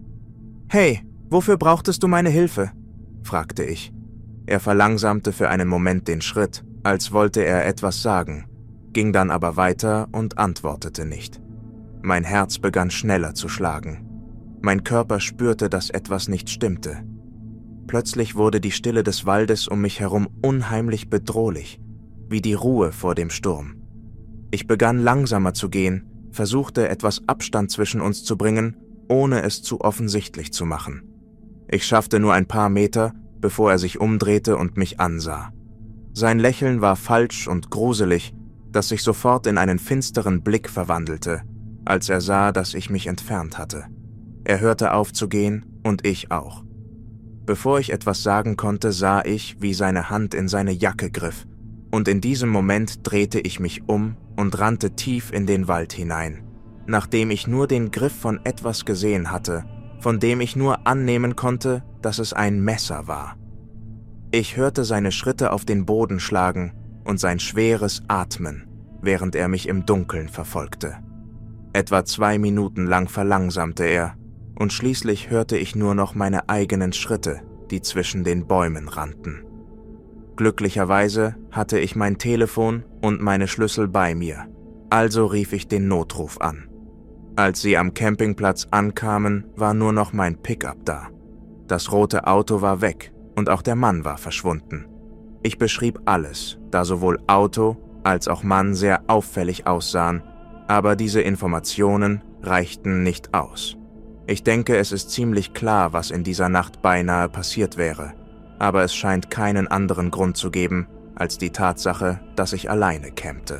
Speaker 1: »Hey, wofür brauchtest du meine Hilfe?« fragte ich. Er verlangsamte für einen Moment den Schritt, als wollte er etwas sagen, ging dann aber weiter und antwortete nicht. Mein Herz begann schneller zu schlagen. Mein Körper spürte, dass etwas nicht stimmte. Plötzlich wurde die Stille des Waldes um mich herum unheimlich bedrohlich, wie die Ruhe vor dem Sturm. Ich begann langsamer zu gehen, versuchte etwas Abstand zwischen uns zu bringen, ohne es zu offensichtlich zu machen. Ich schaffte nur ein paar Meter, bevor er sich umdrehte und mich ansah. Sein Lächeln war falsch und gruselig, das sich sofort in einen finsteren Blick verwandelte, als er sah, dass ich mich entfernt hatte. Er hörte auf zu gehen und ich auch. Bevor ich etwas sagen konnte, sah ich, wie seine Hand in seine Jacke griff, und in diesem Moment drehte ich mich um und rannte tief in den Wald hinein, nachdem ich nur den Griff von etwas gesehen hatte, von dem ich nur annehmen konnte, dass es ein Messer war. Ich hörte seine Schritte auf den Boden schlagen und sein schweres Atmen, während er mich im Dunkeln verfolgte. Etwa zwei Minuten lang verlangsamte er, und schließlich hörte ich nur noch meine eigenen Schritte, die zwischen den Bäumen rannten. Glücklicherweise hatte ich mein Telefon und meine Schlüssel bei mir, also rief ich den Notruf an. Als sie am Campingplatz ankamen, war nur noch mein Pickup da. Das rote Auto war weg und auch der Mann war verschwunden. Ich beschrieb alles, da sowohl Auto als auch Mann sehr auffällig aussahen, aber diese Informationen reichten nicht aus. Ich denke, es ist ziemlich klar, was in dieser Nacht beinahe passiert wäre, aber es scheint keinen anderen Grund zu geben, als die Tatsache, dass ich alleine campte.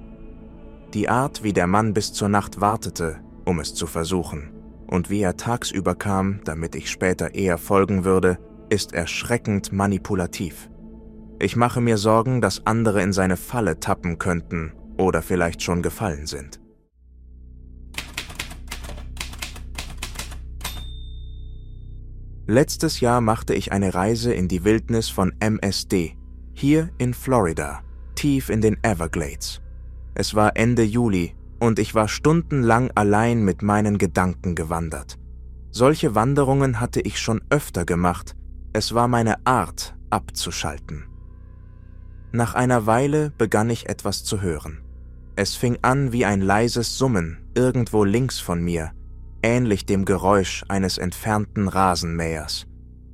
Speaker 1: Die Art, wie der Mann bis zur Nacht wartete, um es zu versuchen, und wie er tagsüber kam, damit ich später eher folgen würde, ist erschreckend manipulativ. Ich mache mir Sorgen, dass andere in seine Falle tappen könnten oder vielleicht schon gefallen sind. Letztes Jahr machte ich eine Reise in die Wildnis von M S D, hier in Florida, tief in den Everglades. Es war Ende Juli und ich war stundenlang allein mit meinen Gedanken gewandert. Solche Wanderungen hatte ich schon öfter gemacht, es war meine Art, abzuschalten. Nach einer Weile begann ich etwas zu hören. Es fing an wie ein leises Summen irgendwo links von mir, ähnlich dem Geräusch eines entfernten Rasenmähers.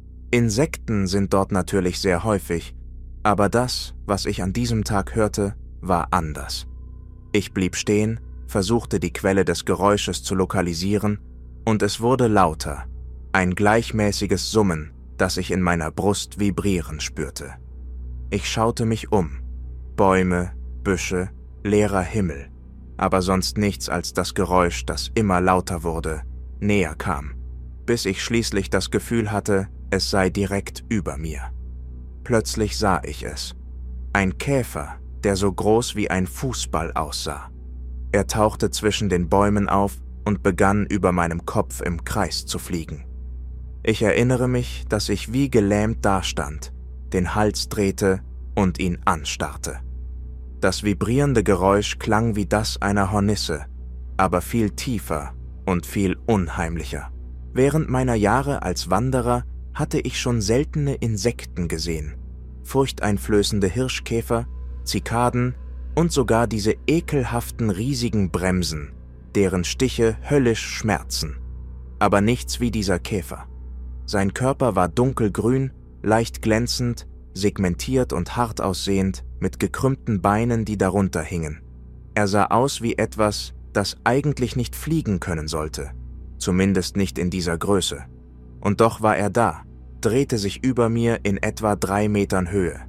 Speaker 1: Insekten sind dort natürlich sehr häufig, aber das, was ich an diesem Tag hörte, war anders. Ich blieb stehen, versuchte die Quelle des Geräusches zu lokalisieren, und es wurde lauter, ein gleichmäßiges Summen, das ich in meiner Brust vibrieren spürte. Ich schaute mich um. Bäume, Büsche, leerer Himmel, aber sonst nichts als das Geräusch, das immer lauter wurde, näher kam, bis ich schließlich das Gefühl hatte, es sei direkt über mir. Plötzlich sah ich es. Ein Käfer, der so groß wie ein Fußball aussah. Er tauchte zwischen den Bäumen auf und begann über meinem Kopf im Kreis zu fliegen. Ich erinnere mich, dass ich wie gelähmt dastand, den Hals drehte und ihn anstarrte. Das vibrierende Geräusch klang wie das einer Hornisse, aber viel tiefer und viel unheimlicher. Während meiner Jahre als Wanderer hatte ich schon seltene Insekten gesehen, furchteinflößende Hirschkäfer, Zikaden und sogar diese ekelhaften riesigen Bremsen, deren Stiche höllisch schmerzen. Aber nichts wie dieser Käfer. Sein Körper war dunkelgrün, leicht glänzend, segmentiert und hart aussehend, mit gekrümmten Beinen, die darunter hingen. Er sah aus wie etwas, das eigentlich nicht fliegen können sollte, zumindest nicht in dieser Größe. Und doch war er da, drehte sich über mir in etwa drei Metern Höhe.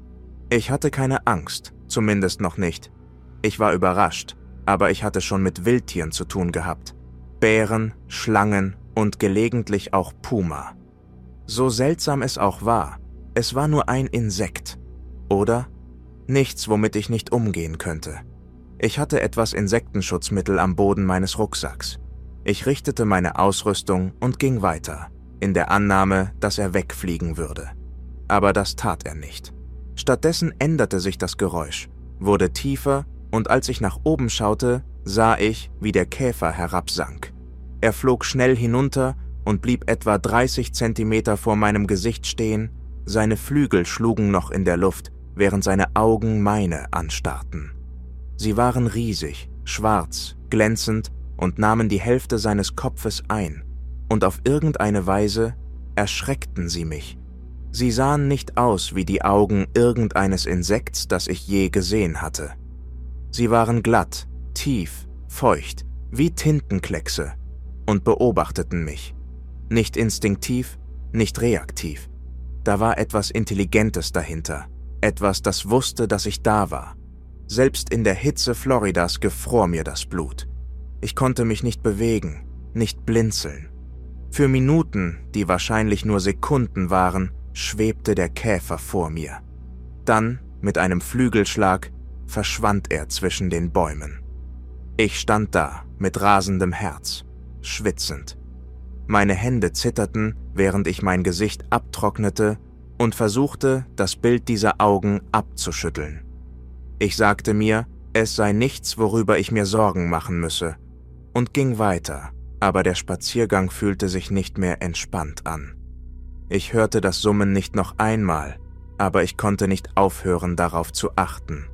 Speaker 1: Ich hatte keine Angst, zumindest noch nicht. Ich war überrascht, aber ich hatte schon mit Wildtieren zu tun gehabt. Bären, Schlangen und gelegentlich auch Puma. So seltsam es auch war, es war nur ein Insekt. Oder? Nichts, womit ich nicht umgehen könnte. Ich hatte etwas Insektenschutzmittel am Boden meines Rucksacks. Ich richtete meine Ausrüstung und ging weiter, in der Annahme, dass er wegfliegen würde. Aber das tat er nicht. Stattdessen änderte sich das Geräusch, wurde tiefer, und als ich nach oben schaute, sah ich, wie der Käfer herabsank. Er flog schnell hinunter und blieb etwa dreißig Zentimeter vor meinem Gesicht stehen, seine Flügel schlugen noch in der Luft, während seine Augen meine anstarrten. Sie waren riesig, schwarz, glänzend und nahmen die Hälfte seines Kopfes ein, und auf irgendeine Weise erschreckten sie mich. Sie sahen nicht aus wie die Augen irgendeines Insekts, das ich je gesehen hatte. Sie waren glatt, tief, feucht, wie Tintenkleckse, und beobachteten mich. Nicht instinktiv, nicht reaktiv. Da war etwas Intelligentes dahinter, etwas, das wusste, dass ich da war. Selbst in der Hitze Floridas gefror mir das Blut. Ich konnte mich nicht bewegen, nicht blinzeln. Für Minuten, die wahrscheinlich nur Sekunden waren, schwebte der Käfer vor mir. Dann, mit einem Flügelschlag, verschwand er zwischen den Bäumen. Ich stand da, mit rasendem Herz, schwitzend. Meine Hände zitterten, während ich mein Gesicht abtrocknete und versuchte, das Bild dieser Augen abzuschütteln. Ich sagte mir, es sei nichts, worüber ich mir Sorgen machen müsse, und ging weiter, aber der Spaziergang fühlte sich nicht mehr entspannt an. Ich hörte das Summen nicht noch einmal, aber ich konnte nicht aufhören, darauf zu achten.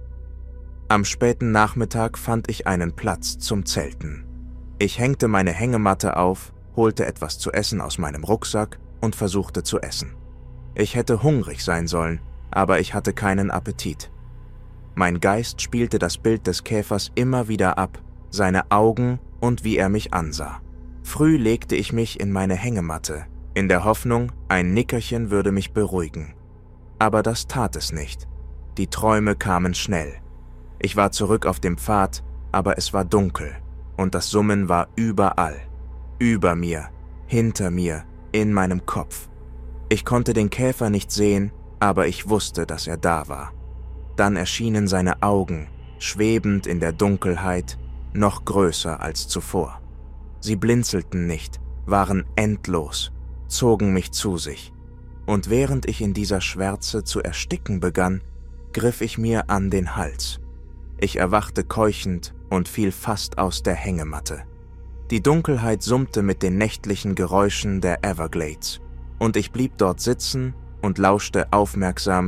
Speaker 1: Am späten Nachmittag fand ich einen Platz zum Zelten. Ich hängte meine Hängematte auf, holte etwas zu essen aus meinem Rucksack und versuchte zu essen. Ich hätte hungrig sein sollen, aber ich hatte keinen Appetit. Mein Geist spielte das Bild des Käfers immer wieder ab, seine Augen und wie er mich ansah. Früh legte ich mich in meine Hängematte, in der Hoffnung, ein Nickerchen würde mich beruhigen. Aber das tat es nicht. Die Träume kamen schnell. Ich war zurück auf dem Pfad, aber es war dunkel und das Summen war überall. Über mir, hinter mir, in meinem Kopf. Ich konnte den Käfer nicht sehen, aber ich wusste, dass er da war. Dann erschienen seine Augen, schwebend in der Dunkelheit, noch größer als zuvor. Sie blinzelten nicht, waren endlos, zogen mich zu sich. Und während ich in dieser Schwärze zu ersticken begann, griff ich mir an den Hals. Ich erwachte keuchend und fiel fast aus der Hängematte. Die Dunkelheit summte mit den nächtlichen Geräuschen der Everglades, und ich blieb dort sitzen und lauschte aufmerksam,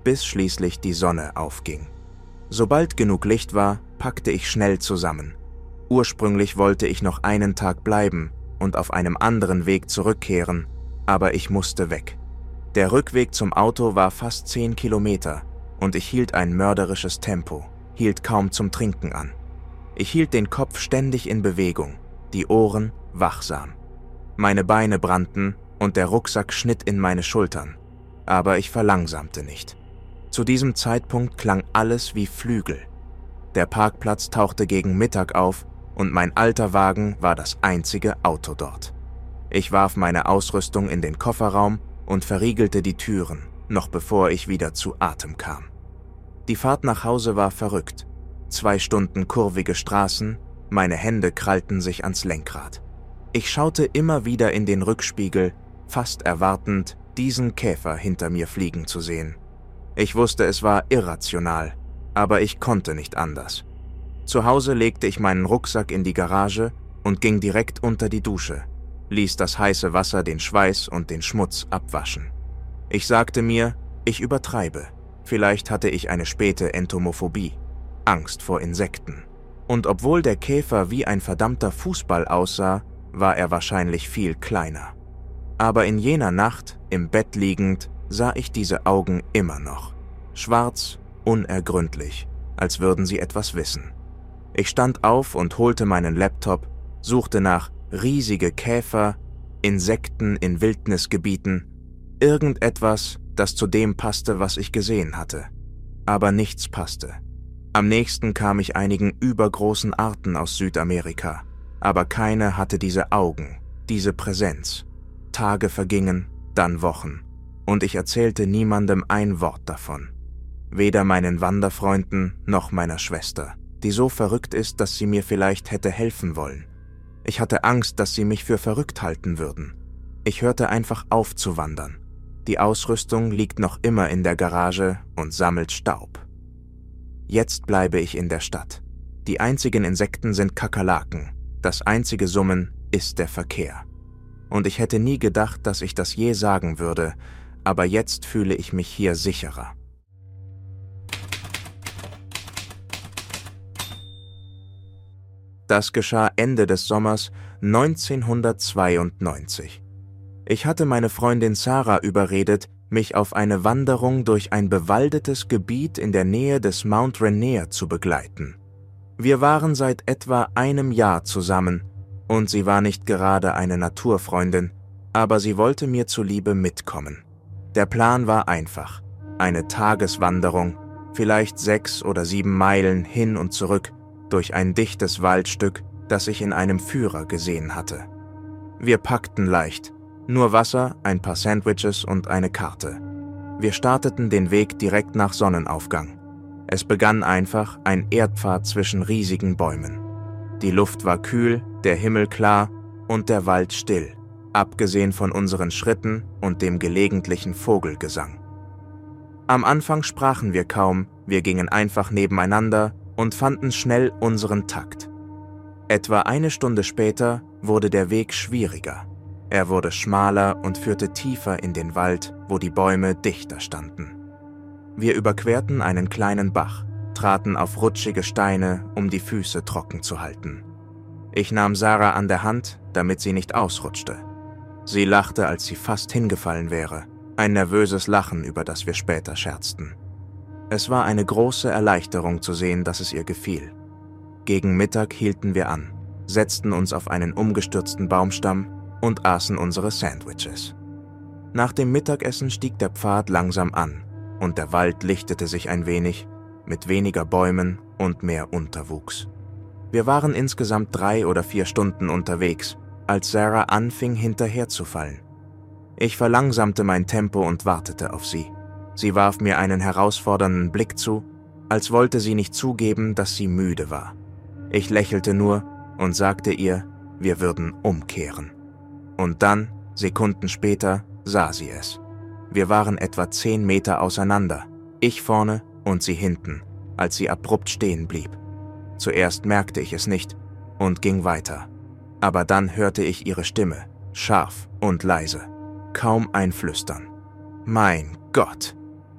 Speaker 1: bis schließlich die Sonne aufging. Sobald genug Licht war, packte ich schnell zusammen. Ursprünglich wollte ich noch einen Tag bleiben und auf einem anderen Weg zurückkehren, aber ich musste weg. Der Rückweg zum Auto war fast zehn Kilometer und ich hielt ein mörderisches Tempo, hielt kaum zum Trinken an. Ich hielt den Kopf ständig in Bewegung, die Ohren wachsam. Meine Beine brannten und der Rucksack schnitt in meine Schultern, aber ich verlangsamte nicht. Zu diesem Zeitpunkt klang alles wie Flügel. Der Parkplatz tauchte gegen Mittag auf und mein alter Wagen war das einzige Auto dort. Ich warf meine Ausrüstung in den Kofferraum und verriegelte die Türen, noch bevor ich wieder zu Atem kam. Die Fahrt nach Hause war verrückt. Zwei Stunden kurvige Straßen, meine Hände krallten sich ans Lenkrad. Ich schaute immer wieder in den Rückspiegel, fast erwartend, diesen Käfer hinter mir fliegen zu sehen. Ich wusste, es war irrational, aber ich konnte nicht anders. Zu Hause legte ich meinen Rucksack in die Garage und ging direkt unter die Dusche, ließ das heiße Wasser den Schweiß und den Schmutz abwaschen. Ich sagte mir, ich übertreibe. Vielleicht hatte ich eine späte Entomophobie, Angst vor Insekten. Und obwohl der Käfer wie ein verdammter Fußball aussah, war er wahrscheinlich viel kleiner. Aber in jener Nacht, im Bett liegend, sah ich diese Augen immer noch. Schwarz, unergründlich, als würden sie etwas wissen. Ich stand auf und holte meinen Laptop, suchte nach riesige Käfer, Insekten in Wildnisgebieten, irgendetwas, das zu dem passte, was ich gesehen hatte. Aber nichts passte. Am nächsten kam ich einigen übergroßen Arten aus Südamerika, aber keine hatte diese Augen, diese Präsenz. Tage vergingen, dann Wochen, und ich erzählte niemandem ein Wort davon. Weder meinen Wanderfreunden noch meiner Schwester, die so verrückt ist, dass sie mir vielleicht hätte helfen wollen. Ich hatte Angst, dass sie mich für verrückt halten würden. Ich hörte einfach auf zu wandern. Die Ausrüstung liegt noch immer in der Garage und sammelt Staub. Jetzt bleibe ich in der Stadt. Die einzigen Insekten sind Kakerlaken. Das einzige Summen ist der Verkehr. Und ich hätte nie gedacht, dass ich das je sagen würde, aber jetzt fühle ich mich hier sicherer. Das geschah Ende des Sommers neunzehnhundertzweiundneunzig. Ich hatte meine Freundin Sarah überredet, mich auf eine Wanderung durch ein bewaldetes Gebiet in der Nähe des Mount Rainier zu begleiten. Wir waren seit etwa einem Jahr zusammen und sie war nicht gerade eine Naturfreundin, aber sie wollte mir zuliebe mitkommen. Der Plan war einfach: eine Tageswanderung, vielleicht sechs oder sieben Meilen hin und zurück, durch ein dichtes Waldstück, das ich in einem Führer gesehen hatte. Wir packten leicht, nur Wasser, ein paar Sandwiches und eine Karte. Wir starteten den Weg direkt nach Sonnenaufgang. Es begann einfach ein Erdpfad zwischen riesigen Bäumen. Die Luft war kühl, der Himmel klar und der Wald still, abgesehen von unseren Schritten und dem gelegentlichen Vogelgesang. Am Anfang sprachen wir kaum, wir gingen einfach nebeneinander und fanden schnell unseren Takt. Etwa eine Stunde später wurde der Weg schwieriger. Er wurde schmaler und führte tiefer in den Wald, wo die Bäume dichter standen. Wir überquerten einen kleinen Bach, traten auf rutschige Steine, um die Füße trocken zu halten. Ich nahm Sarah an der Hand, damit sie nicht ausrutschte. Sie lachte, als sie fast hingefallen wäre, ein nervöses Lachen, über das wir später scherzten. Es war eine große Erleichterung zu sehen, dass es ihr gefiel. Gegen Mittag hielten wir an, setzten uns auf einen umgestürzten Baumstamm und aßen unsere Sandwiches. Nach dem Mittagessen stieg der Pfad langsam an und der Wald lichtete sich ein wenig, mit weniger Bäumen und mehr Unterwuchs. Wir waren insgesamt drei oder vier Stunden unterwegs, als Sarah anfing hinterherzufallen. Ich verlangsamte mein Tempo und wartete auf sie. Sie warf mir einen herausfordernden Blick zu, als wollte sie nicht zugeben, dass sie müde war. Ich lächelte nur und sagte ihr, wir würden umkehren. Und dann, Sekunden später, sah sie es. Wir waren etwa zehn Meter auseinander, ich vorne und sie hinten, als sie abrupt stehen blieb. Zuerst merkte ich es nicht und ging weiter. Aber dann hörte ich ihre Stimme, scharf und leise, kaum ein Flüstern. Mein Gott!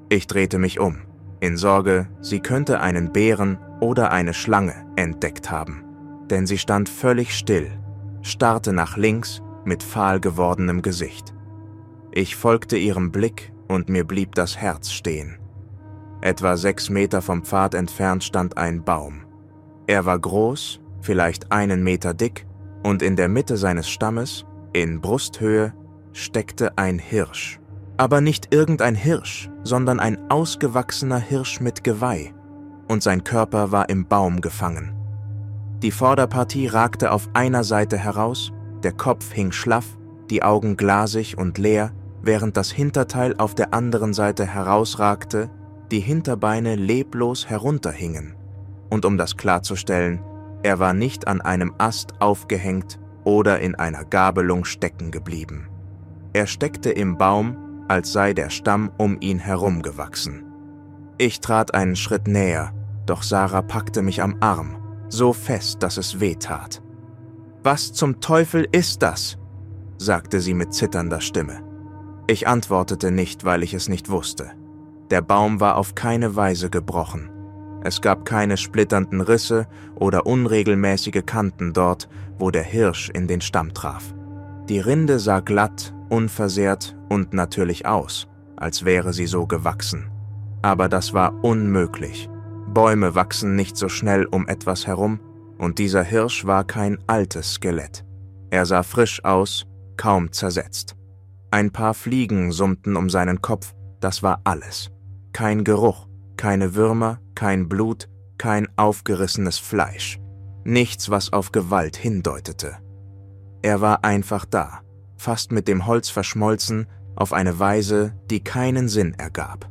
Speaker 1: Ich drehte mich um, in Sorge, sie könnte einen Bären oder eine Schlange entdeckt haben. Denn sie stand völlig still, starrte nach links mit fahl gewordenem Gesicht. Ich folgte ihrem Blick und mir blieb das Herz stehen. Etwa sechs Meter vom Pfad entfernt stand ein Baum. Er war groß, vielleicht einen Meter dick, und in der Mitte seines Stammes, in Brusthöhe, steckte ein Hirsch. Aber nicht irgendein Hirsch, sondern ein ausgewachsener Hirsch mit Geweih, und sein Körper war im Baum gefangen. Die Vorderpartie ragte auf einer Seite heraus, der Kopf hing schlaff, die Augen glasig und leer, während das Hinterteil auf der anderen Seite herausragte, die Hinterbeine leblos herunterhingen. Und um das klarzustellen, er war nicht an einem Ast aufgehängt oder in einer Gabelung stecken geblieben. Er steckte im Baum, als sei der Stamm um ihn herumgewachsen. Ich trat einen Schritt näher, doch Sarah packte mich am Arm, so fest, dass es weh tat. »Was zum Teufel ist das?« sagte sie mit zitternder Stimme. Ich antwortete nicht, weil ich es nicht wusste. Der Baum war auf keine Weise gebrochen. Es gab keine splitternden Risse oder unregelmäßige Kanten dort, wo der Hirsch in den Stamm traf. Die Rinde sah glatt, unversehrt und natürlich aus, als wäre sie so gewachsen. Aber das war unmöglich. Bäume wachsen nicht so schnell um etwas herum, und dieser Hirsch war kein altes Skelett. Er sah frisch aus, kaum zersetzt. Ein paar Fliegen summten um seinen Kopf, das war alles. Kein Geruch, keine Würmer, kein Blut, kein aufgerissenes Fleisch. Nichts, was auf Gewalt hindeutete. Er war einfach da, fast mit dem Holz verschmolzen, auf eine Weise, die keinen Sinn ergab.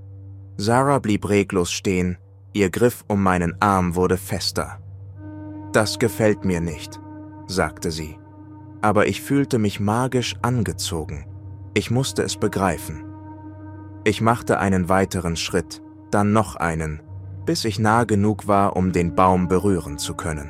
Speaker 1: Sarah blieb reglos stehen, ihr Griff um meinen Arm wurde fester. »Das gefällt mir nicht«, sagte sie. Aber ich fühlte mich magisch angezogen. Ich musste es begreifen. Ich machte einen weiteren Schritt, dann noch einen, bis ich nah genug war, um den Baum berühren zu können.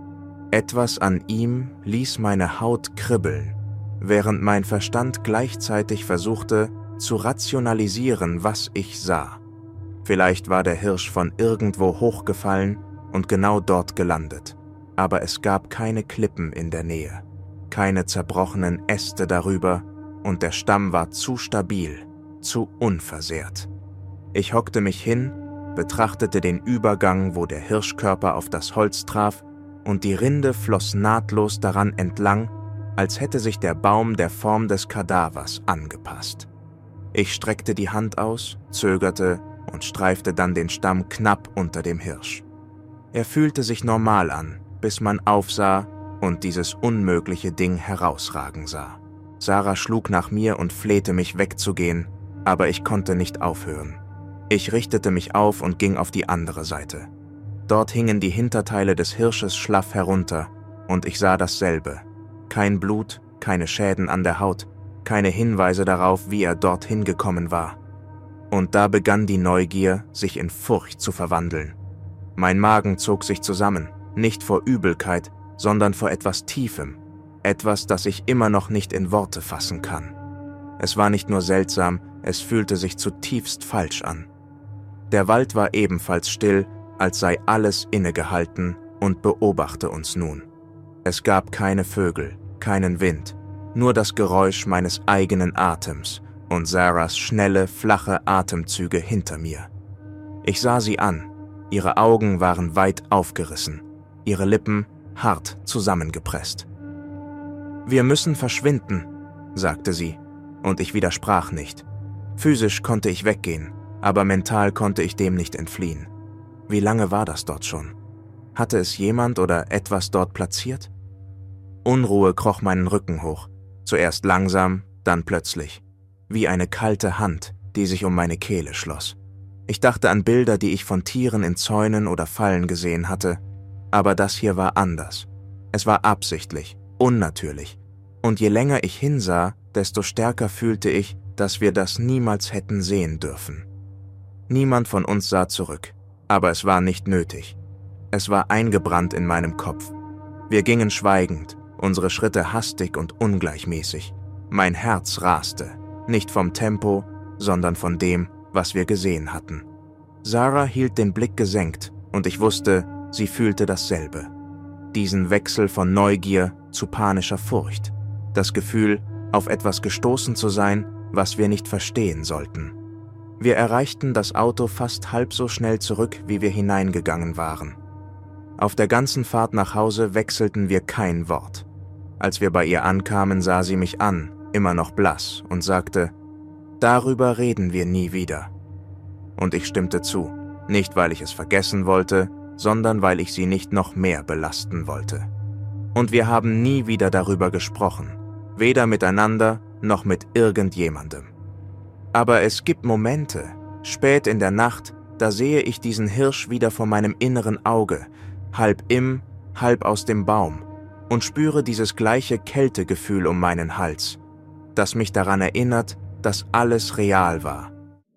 Speaker 1: Etwas an ihm ließ meine Haut kribbeln, während mein Verstand gleichzeitig versuchte, zu rationalisieren, was ich sah. Vielleicht war der Hirsch von irgendwo hochgefallen und genau dort gelandet, aber es gab keine Klippen in der Nähe, keine zerbrochenen Äste darüber, und der Stamm war zu stabil, zu unversehrt. Ich hockte mich hin, betrachtete den Übergang, wo der Hirschkörper auf das Holz traf, und die Rinde floss nahtlos daran entlang, als hätte sich der Baum der Form des Kadavers angepasst. Ich streckte die Hand aus, zögerte und streifte dann den Stamm knapp unter dem Hirsch. Er fühlte sich normal an, bis man aufsah und dieses unmögliche Ding herausragen sah. Sarah schlug nach mir und flehte mich wegzugehen, aber ich konnte nicht aufhören. Ich richtete mich auf und ging auf die andere Seite. Dort hingen die Hinterteile des Hirsches schlaff herunter, und ich sah dasselbe. Kein Blut, keine Schäden an der Haut, keine Hinweise darauf, wie er dorthin gekommen war. Und da begann die Neugier, sich in Furcht zu verwandeln. Mein Magen zog sich zusammen, nicht vor Übelkeit, sondern vor etwas Tiefem, etwas, das ich immer noch nicht in Worte fassen kann. Es war nicht nur seltsam, es fühlte sich zutiefst falsch an. Der Wald war ebenfalls still, als sei alles innegehalten und beobachte uns nun. Es gab keine Vögel, keinen Wind, nur das Geräusch meines eigenen Atems und Sarahs schnelle, flache Atemzüge hinter mir. Ich sah sie an, ihre Augen waren weit aufgerissen, ihre Lippen hart zusammengepresst. »Wir müssen verschwinden«, sagte sie, und ich widersprach nicht. Physisch konnte ich weggehen, aber mental konnte ich dem nicht entfliehen. Wie lange war das dort schon? Hatte es jemand oder etwas dort platziert? Unruhe kroch meinen Rücken hoch, zuerst langsam, dann plötzlich, wie eine kalte Hand, die sich um meine Kehle schloss. Ich dachte an Bilder, die ich von Tieren in Zäunen oder Fallen gesehen hatte, aber das hier war anders. Es war absichtlich, unnatürlich, und je länger ich hinsah, desto stärker fühlte ich, dass wir das niemals hätten sehen dürfen. Niemand von uns sah zurück, aber es war nicht nötig. Es war eingebrannt in meinem Kopf. Wir gingen schweigend, unsere Schritte hastig und ungleichmäßig. Mein Herz raste, nicht vom Tempo, sondern von dem, was wir gesehen hatten. Sarah hielt den Blick gesenkt und ich wusste, sie fühlte dasselbe. Diesen Wechsel von Neugier zu panischer Furcht. Das Gefühl, auf etwas gestoßen zu sein, was wir nicht verstehen sollten. Wir erreichten das Auto fast halb so schnell zurück, wie wir hineingegangen waren. Auf der ganzen Fahrt nach Hause wechselten wir kein Wort. Als wir bei ihr ankamen, sah sie mich an, immer noch blass, und sagte, »Darüber reden wir nie wieder.« Und ich stimmte zu, nicht weil ich es vergessen wollte, sondern weil ich sie nicht noch mehr belasten wollte. Und wir haben nie wieder darüber gesprochen, weder miteinander noch mit irgendjemandem. Aber es gibt Momente, spät in der Nacht, da sehe ich diesen Hirsch wieder vor meinem inneren Auge, halb im, halb aus dem Baum, und spüre dieses gleiche Kältegefühl um meinen Hals, das mich daran erinnert, dass alles real war.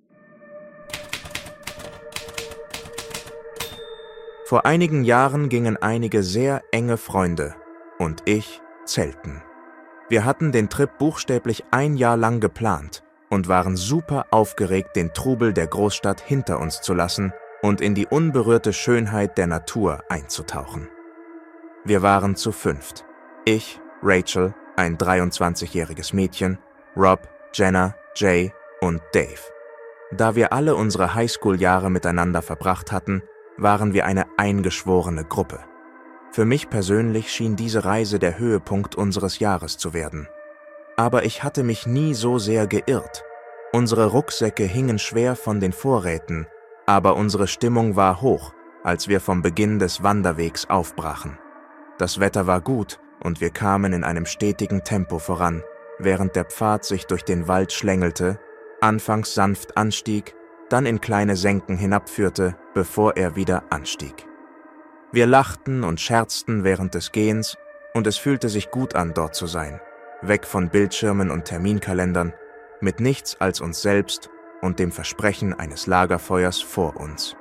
Speaker 1: Vor einigen Jahren gingen einige sehr enge Freunde und ich zelten. Wir hatten den Trip buchstäblich ein Jahr lang geplant und waren super aufgeregt, den Trubel der Großstadt hinter uns zu lassen und in die unberührte Schönheit der Natur einzutauchen. Wir waren zu fünft. Ich, Rachel, ein dreiundzwanzigjähriges Mädchen, Rob, Jenna, Jay und Dave. Da wir alle unsere Highschool-Jahre miteinander verbracht hatten, waren wir eine eingeschworene Gruppe. Für mich persönlich schien diese Reise der Höhepunkt unseres Jahres zu werden. Aber ich hatte mich nie so sehr geirrt. Unsere Rucksäcke hingen schwer von den Vorräten, aber unsere Stimmung war hoch, als wir vom Beginn des Wanderwegs aufbrachen. Das Wetter war gut und wir kamen in einem stetigen Tempo voran, während der Pfad sich durch den Wald schlängelte, anfangs sanft anstieg, dann in kleine Senken hinabführte, bevor er wieder anstieg. Wir lachten und scherzten während des Gehens und es fühlte sich gut an, dort zu sein, weg von Bildschirmen und Terminkalendern, mit nichts als uns selbst und dem Versprechen eines Lagerfeuers vor uns.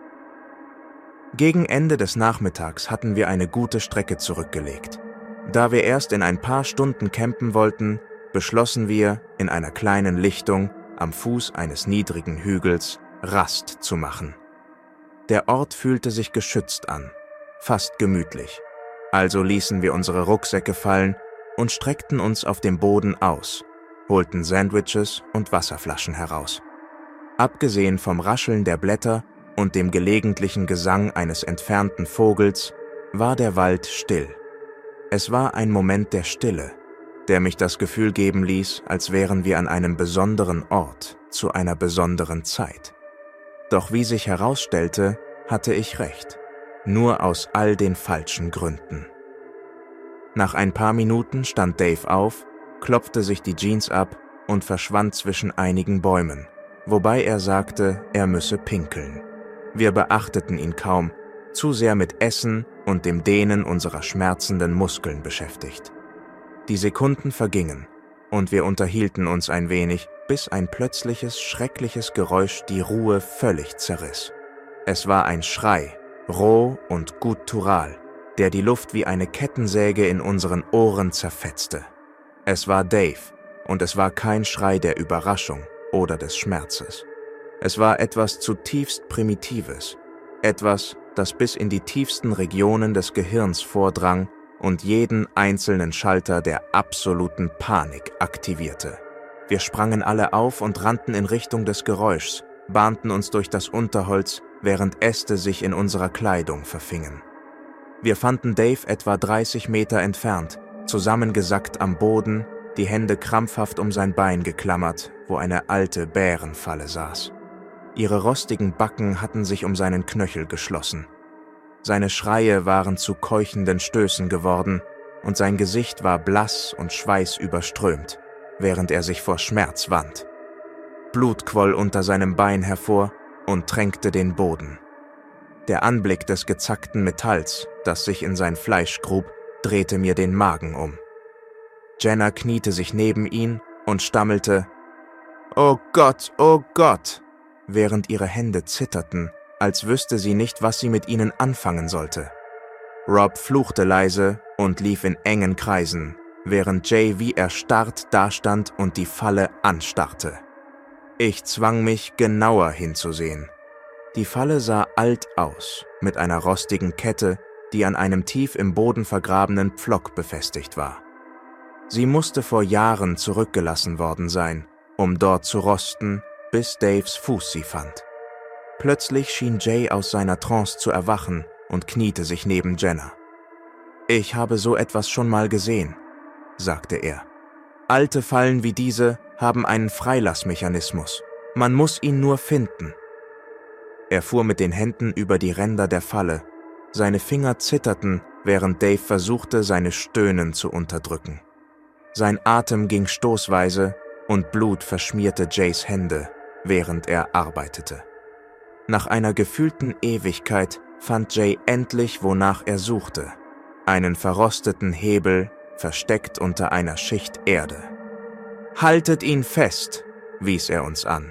Speaker 1: Gegen Ende des Nachmittags hatten wir eine gute Strecke zurückgelegt. Da wir erst in ein paar Stunden campen wollten, beschlossen wir, in einer kleinen Lichtung am Fuß eines niedrigen Hügels Rast zu machen. Der Ort fühlte sich geschützt an, fast gemütlich. Also ließen wir unsere Rucksäcke fallen und streckten uns auf dem Boden aus, holten Sandwiches und Wasserflaschen heraus. Abgesehen vom Rascheln der Blätter und dem gelegentlichen Gesang eines entfernten Vogels war der Wald still. Es war ein Moment der Stille, der mich das Gefühl geben ließ, als wären wir an einem besonderen Ort zu einer besonderen Zeit. Doch wie sich herausstellte, hatte ich recht, nur aus all den falschen Gründen. Nach ein paar Minuten stand Dave auf, klopfte sich die Jeans ab und verschwand zwischen einigen Bäumen, wobei er sagte, er müsse pinkeln. Wir beachteten ihn kaum, zu sehr mit Essen und dem Dehnen unserer schmerzenden Muskeln beschäftigt. Die Sekunden vergingen und wir unterhielten uns ein wenig, bis ein plötzliches, schreckliches Geräusch die Ruhe völlig zerriss. Es war ein Schrei, roh und guttural, der die Luft wie eine Kettensäge in unseren Ohren zerfetzte. Es war Dave, und es war kein Schrei der Überraschung oder des Schmerzes. Es war etwas zutiefst Primitives, etwas, das bis in die tiefsten Regionen des Gehirns vordrang und jeden einzelnen Schalter der absoluten Panik aktivierte. Wir sprangen alle auf und rannten in Richtung des Geräuschs, bahnten uns durch das Unterholz, während Äste sich in unserer Kleidung verfingen. Wir fanden Dave etwa dreißig Meter entfernt, zusammengesackt am Boden, die Hände krampfhaft um sein Bein geklammert, wo eine alte Bärenfalle saß. Ihre rostigen Backen hatten sich um seinen Knöchel geschlossen. Seine Schreie waren zu keuchenden Stößen geworden und sein Gesicht war blass und schweißüberströmt, während er sich vor Schmerz wand. Blut quoll unter seinem Bein hervor und tränkte den Boden. Der Anblick des gezackten Metalls, das sich in sein Fleisch grub, drehte mir den Magen um. Jenna kniete sich neben ihn und stammelte, »Oh Gott, oh Gott«, während ihre Hände zitterten, als wüsste sie nicht, was sie mit ihnen anfangen sollte. Rob fluchte leise und lief in engen Kreisen, während Jay wie erstarrt dastand und die Falle anstarrte. Ich zwang mich, genauer hinzusehen. Die Falle sah alt aus, mit einer rostigen Kette, die an einem tief im Boden vergrabenen Pflock befestigt war. Sie musste vor Jahren zurückgelassen worden sein, um dort zu rosten, bis Daves Fuß sie fand. Plötzlich schien Jay aus seiner Trance zu erwachen und kniete sich neben Jenna. »Ich habe so etwas schon mal gesehen«, sagte er. »Alte Fallen wie diese haben einen Freilassmechanismus. Man muss ihn nur finden.« Er fuhr mit den Händen über die Ränder der Falle. Seine Finger zitterten, während Dave versuchte, seine Stöhnen zu unterdrücken. Sein Atem ging stoßweise und Blut verschmierte Jays Hände, während er arbeitete. Nach einer gefühlten Ewigkeit fand Jay endlich, wonach er suchte. Einen verrosteten Hebel, versteckt unter einer Schicht Erde. »Haltet ihn fest«, wies er uns an.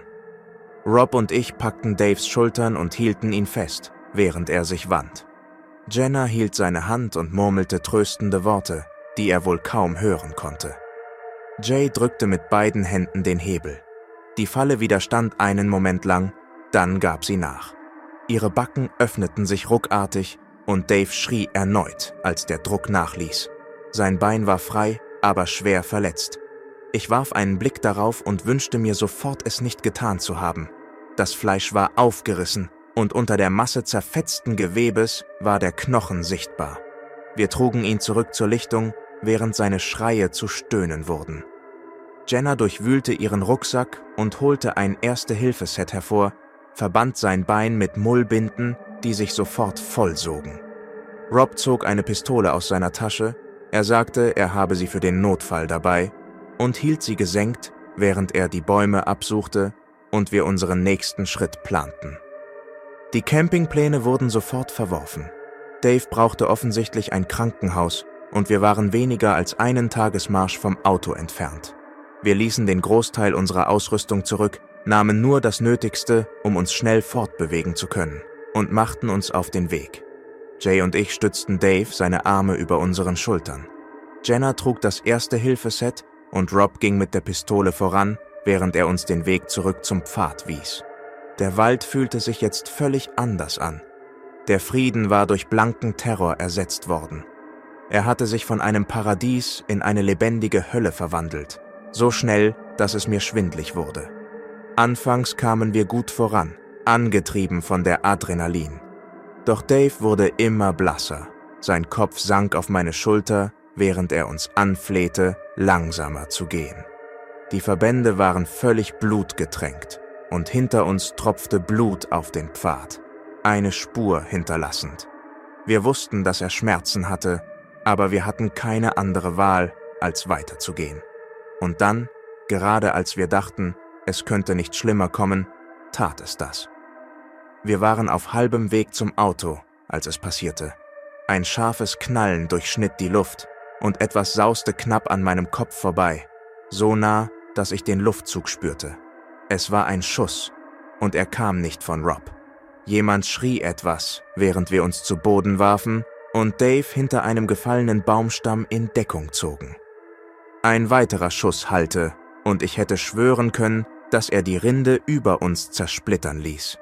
Speaker 1: Rob und ich packten Daves Schultern und hielten ihn fest, während er sich wand. Jenna hielt seine Hand und murmelte tröstende Worte, die er wohl kaum hören konnte. Jay drückte mit beiden Händen den Hebel. Die Falle widerstand einen Moment lang, dann gab sie nach. Ihre Backen öffneten sich ruckartig und Dave schrie erneut, als der Druck nachließ. Sein Bein war frei, aber schwer verletzt. Ich warf einen Blick darauf und wünschte mir sofort, es nicht getan zu haben. Das Fleisch war aufgerissen und unter der Masse zerfetzten Gewebes war der Knochen sichtbar. Wir trugen ihn zurück zur Lichtung, während seine Schreie zu Stöhnen wurden. Jenna durchwühlte ihren Rucksack und holte ein Erste-Hilfe-Set hervor, verband sein Bein mit Mullbinden, die sich sofort vollsogen. Rob zog eine Pistole aus seiner Tasche, er sagte, er habe sie für den Notfall dabei, und hielt sie gesenkt, während er die Bäume absuchte und wir unseren nächsten Schritt planten. Die Campingpläne wurden sofort verworfen. Dave brauchte offensichtlich ein Krankenhaus und wir waren weniger als einen Tagesmarsch vom Auto entfernt. Wir ließen den Großteil unserer Ausrüstung zurück, nahmen nur das Nötigste, um uns schnell fortbewegen zu können, und machten uns auf den Weg. Jay und ich stützten Dave seine Arme über unseren Schultern. Jenna trug das Erste-Hilfe-Set und Rob ging mit der Pistole voran, während er uns den Weg zurück zum Pfad wies. Der Wald fühlte sich jetzt völlig anders an. Der Frieden war durch blanken Terror ersetzt worden. Er hatte sich von einem Paradies in eine lebendige Hölle verwandelt, so schnell, dass es mir schwindlig wurde. Anfangs kamen wir gut voran, angetrieben von der Adrenalin. Doch Dave wurde immer blasser. Sein Kopf sank auf meine Schulter, während er uns anflehte, langsamer zu gehen. Die Verbände waren völlig blutgetränkt und hinter uns tropfte Blut auf den Pfad, eine Spur hinterlassend. Wir wussten, dass er Schmerzen hatte, aber wir hatten keine andere Wahl, als weiterzugehen. Und dann, gerade als wir dachten, es könnte nicht schlimmer kommen, tat es das. Wir waren auf halbem Weg zum Auto, als es passierte. Ein scharfes Knallen durchschnitt die Luft und etwas sauste knapp an meinem Kopf vorbei, so nah, dass ich den Luftzug spürte. Es war ein Schuss und er kam nicht von Rob. Jemand schrie etwas, während wir uns zu Boden warfen und Dave hinter einem gefallenen Baumstamm in Deckung zogen. Ein weiterer Schuss hallte und ich hätte schwören können, dass er die Rinde über uns zersplittern ließ.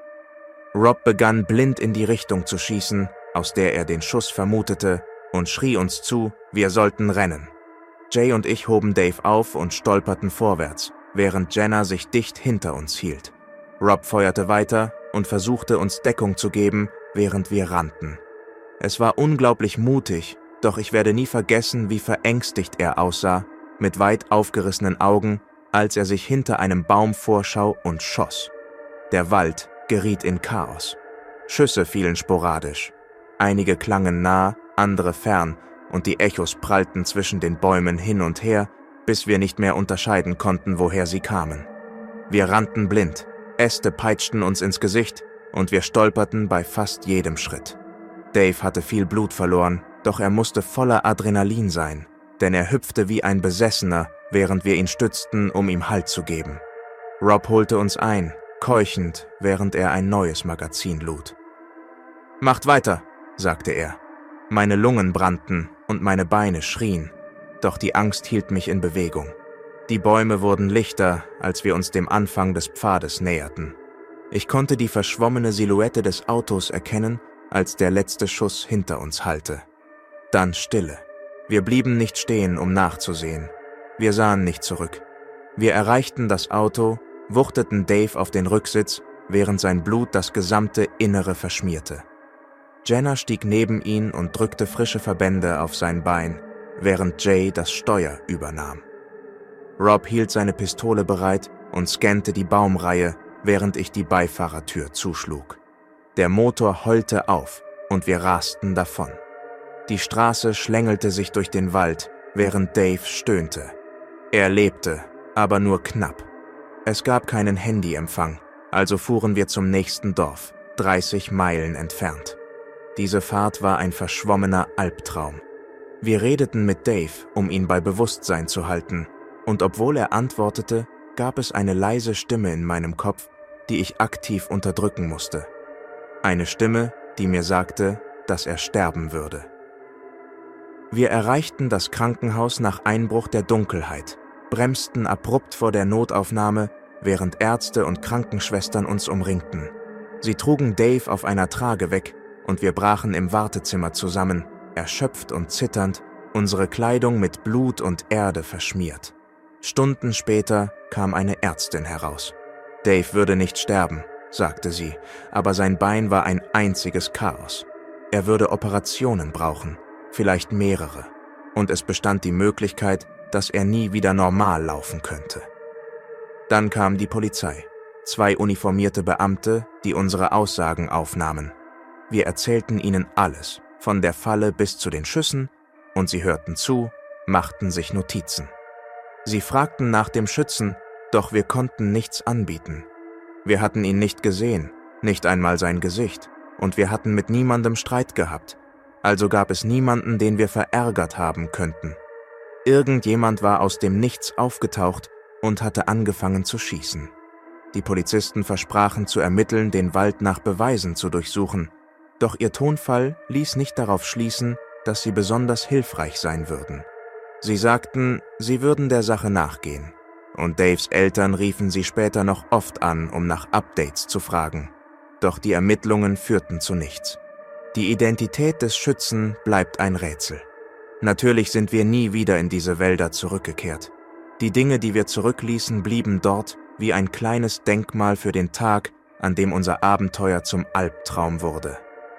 Speaker 1: Rob begann blind in die Richtung zu schießen, aus der er den Schuss vermutete, und schrie uns zu, wir sollten rennen. Jay und ich hoben Dave auf und stolperten vorwärts, während Jenna sich dicht hinter uns hielt. Rob feuerte weiter und versuchte uns Deckung zu geben, während wir rannten. Es war unglaublich mutig, doch ich werde nie vergessen, wie verängstigt er aussah, mit weit aufgerissenen Augen, als er sich hinter einem Baum vorschau und schoss. Der Wald geriet in Chaos. Schüsse fielen sporadisch. Einige klangen nah, andere fern, und die Echos prallten zwischen den Bäumen hin und her, bis wir nicht mehr unterscheiden konnten, woher sie kamen. Wir rannten blind, Äste peitschten uns ins Gesicht und wir stolperten bei fast jedem Schritt. Dave hatte viel Blut verloren, doch er musste voller Adrenalin sein, denn er hüpfte wie ein Besessener, während wir ihn stützten, um ihm Halt zu geben. Rob holte uns ein, keuchend, während er ein neues Magazin lud. »Macht weiter«, sagte er. Meine Lungen brannten und meine Beine schrien, doch die Angst hielt mich in Bewegung. Die Bäume wurden lichter, als wir uns dem Anfang des Pfades näherten. Ich konnte die verschwommene Silhouette des Autos erkennen, als der letzte Schuss hinter uns hallte. Dann Stille. Wir blieben nicht stehen, um nachzusehen. Wir sahen nicht zurück. Wir erreichten das Auto, wuchteten Dave auf den Rücksitz, während sein Blut das gesamte Innere verschmierte. Jenna stieg neben ihn und drückte frische Verbände auf sein Bein, während Jay das Steuer übernahm. Rob hielt seine Pistole bereit und scannte die Baumreihe, während ich die Beifahrertür zuschlug. Der Motor heulte auf und wir rasten davon. Die Straße schlängelte sich durch den Wald, während Dave stöhnte. Er lebte, aber nur knapp. Es gab keinen Handyempfang, also fuhren wir zum nächsten Dorf, dreißig Meilen entfernt. Diese Fahrt war ein verschwommener Albtraum. Wir redeten mit Dave, um ihn bei Bewusstsein zu halten, und obwohl er antwortete, gab es eine leise Stimme in meinem Kopf, die ich aktiv unterdrücken musste. Eine Stimme, die mir sagte, dass er sterben würde. Wir erreichten das Krankenhaus nach Einbruch der Dunkelheit, bremsten abrupt vor der Notaufnahme, während Ärzte und Krankenschwestern uns umringten. Sie trugen Dave auf einer Trage weg und wir brachen im Wartezimmer zusammen, erschöpft und zitternd, unsere Kleidung mit Blut und Erde verschmiert. Stunden später kam eine Ärztin heraus. Dave würde nicht sterben, sagte sie, aber sein Bein war ein einziges Chaos. Er würde Operationen brauchen, vielleicht mehrere, und es bestand die Möglichkeit, dass er nie wieder normal laufen könnte. Dann kam die Polizei, zwei uniformierte Beamte, die unsere Aussagen aufnahmen. Wir erzählten ihnen alles, von der Falle bis zu den Schüssen, und sie hörten zu, machten sich Notizen. Sie fragten nach dem Schützen, doch wir konnten nichts anbieten. Wir hatten ihn nicht gesehen, nicht einmal sein Gesicht, und wir hatten mit niemandem Streit gehabt, also gab es niemanden, den wir verärgert haben könnten. Irgendjemand war aus dem Nichts aufgetaucht und hatte angefangen zu schießen. Die Polizisten versprachen zu ermitteln, den Wald nach Beweisen zu durchsuchen, doch ihr Tonfall ließ nicht darauf schließen, dass sie besonders hilfreich sein würden. Sie sagten, sie würden der Sache nachgehen, und Daves Eltern riefen sie später noch oft an, um nach Updates zu fragen. Doch die Ermittlungen führten zu nichts. Die Identität des Schützen bleibt ein Rätsel. Natürlich sind wir nie wieder in diese Wälder zurückgekehrt. Die Dinge, die wir zurückließen, blieben dort wie ein kleines Denkmal für den Tag, an dem unser Abenteuer zum Albtraum wurde.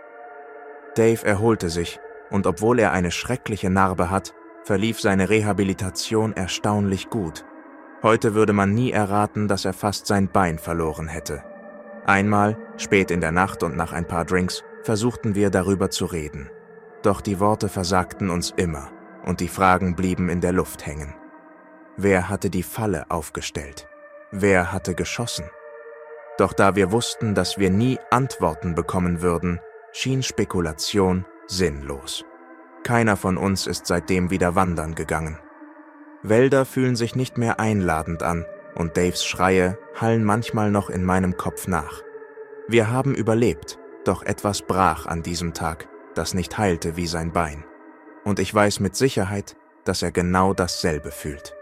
Speaker 1: Dave erholte sich, und obwohl er eine schreckliche Narbe hat, verlief seine Rehabilitation erstaunlich gut. Heute würde man nie erraten, dass er fast sein Bein verloren hätte. Einmal, spät in der Nacht und nach ein paar Drinks, versuchten wir darüber zu reden. Doch die Worte versagten uns immer und die Fragen blieben in der Luft hängen. Wer hatte die Falle aufgestellt? Wer hatte geschossen? Doch da wir wussten, dass wir nie Antworten bekommen würden, schien Spekulation sinnlos. Keiner von uns ist seitdem wieder wandern gegangen. Wälder fühlen sich nicht mehr einladend an und Daves Schreie hallen manchmal noch in meinem Kopf nach. Wir haben überlebt, doch etwas brach an diesem Tag, das nicht heilte wie sein Bein. Und ich weiß mit Sicherheit, dass er genau dasselbe fühlt.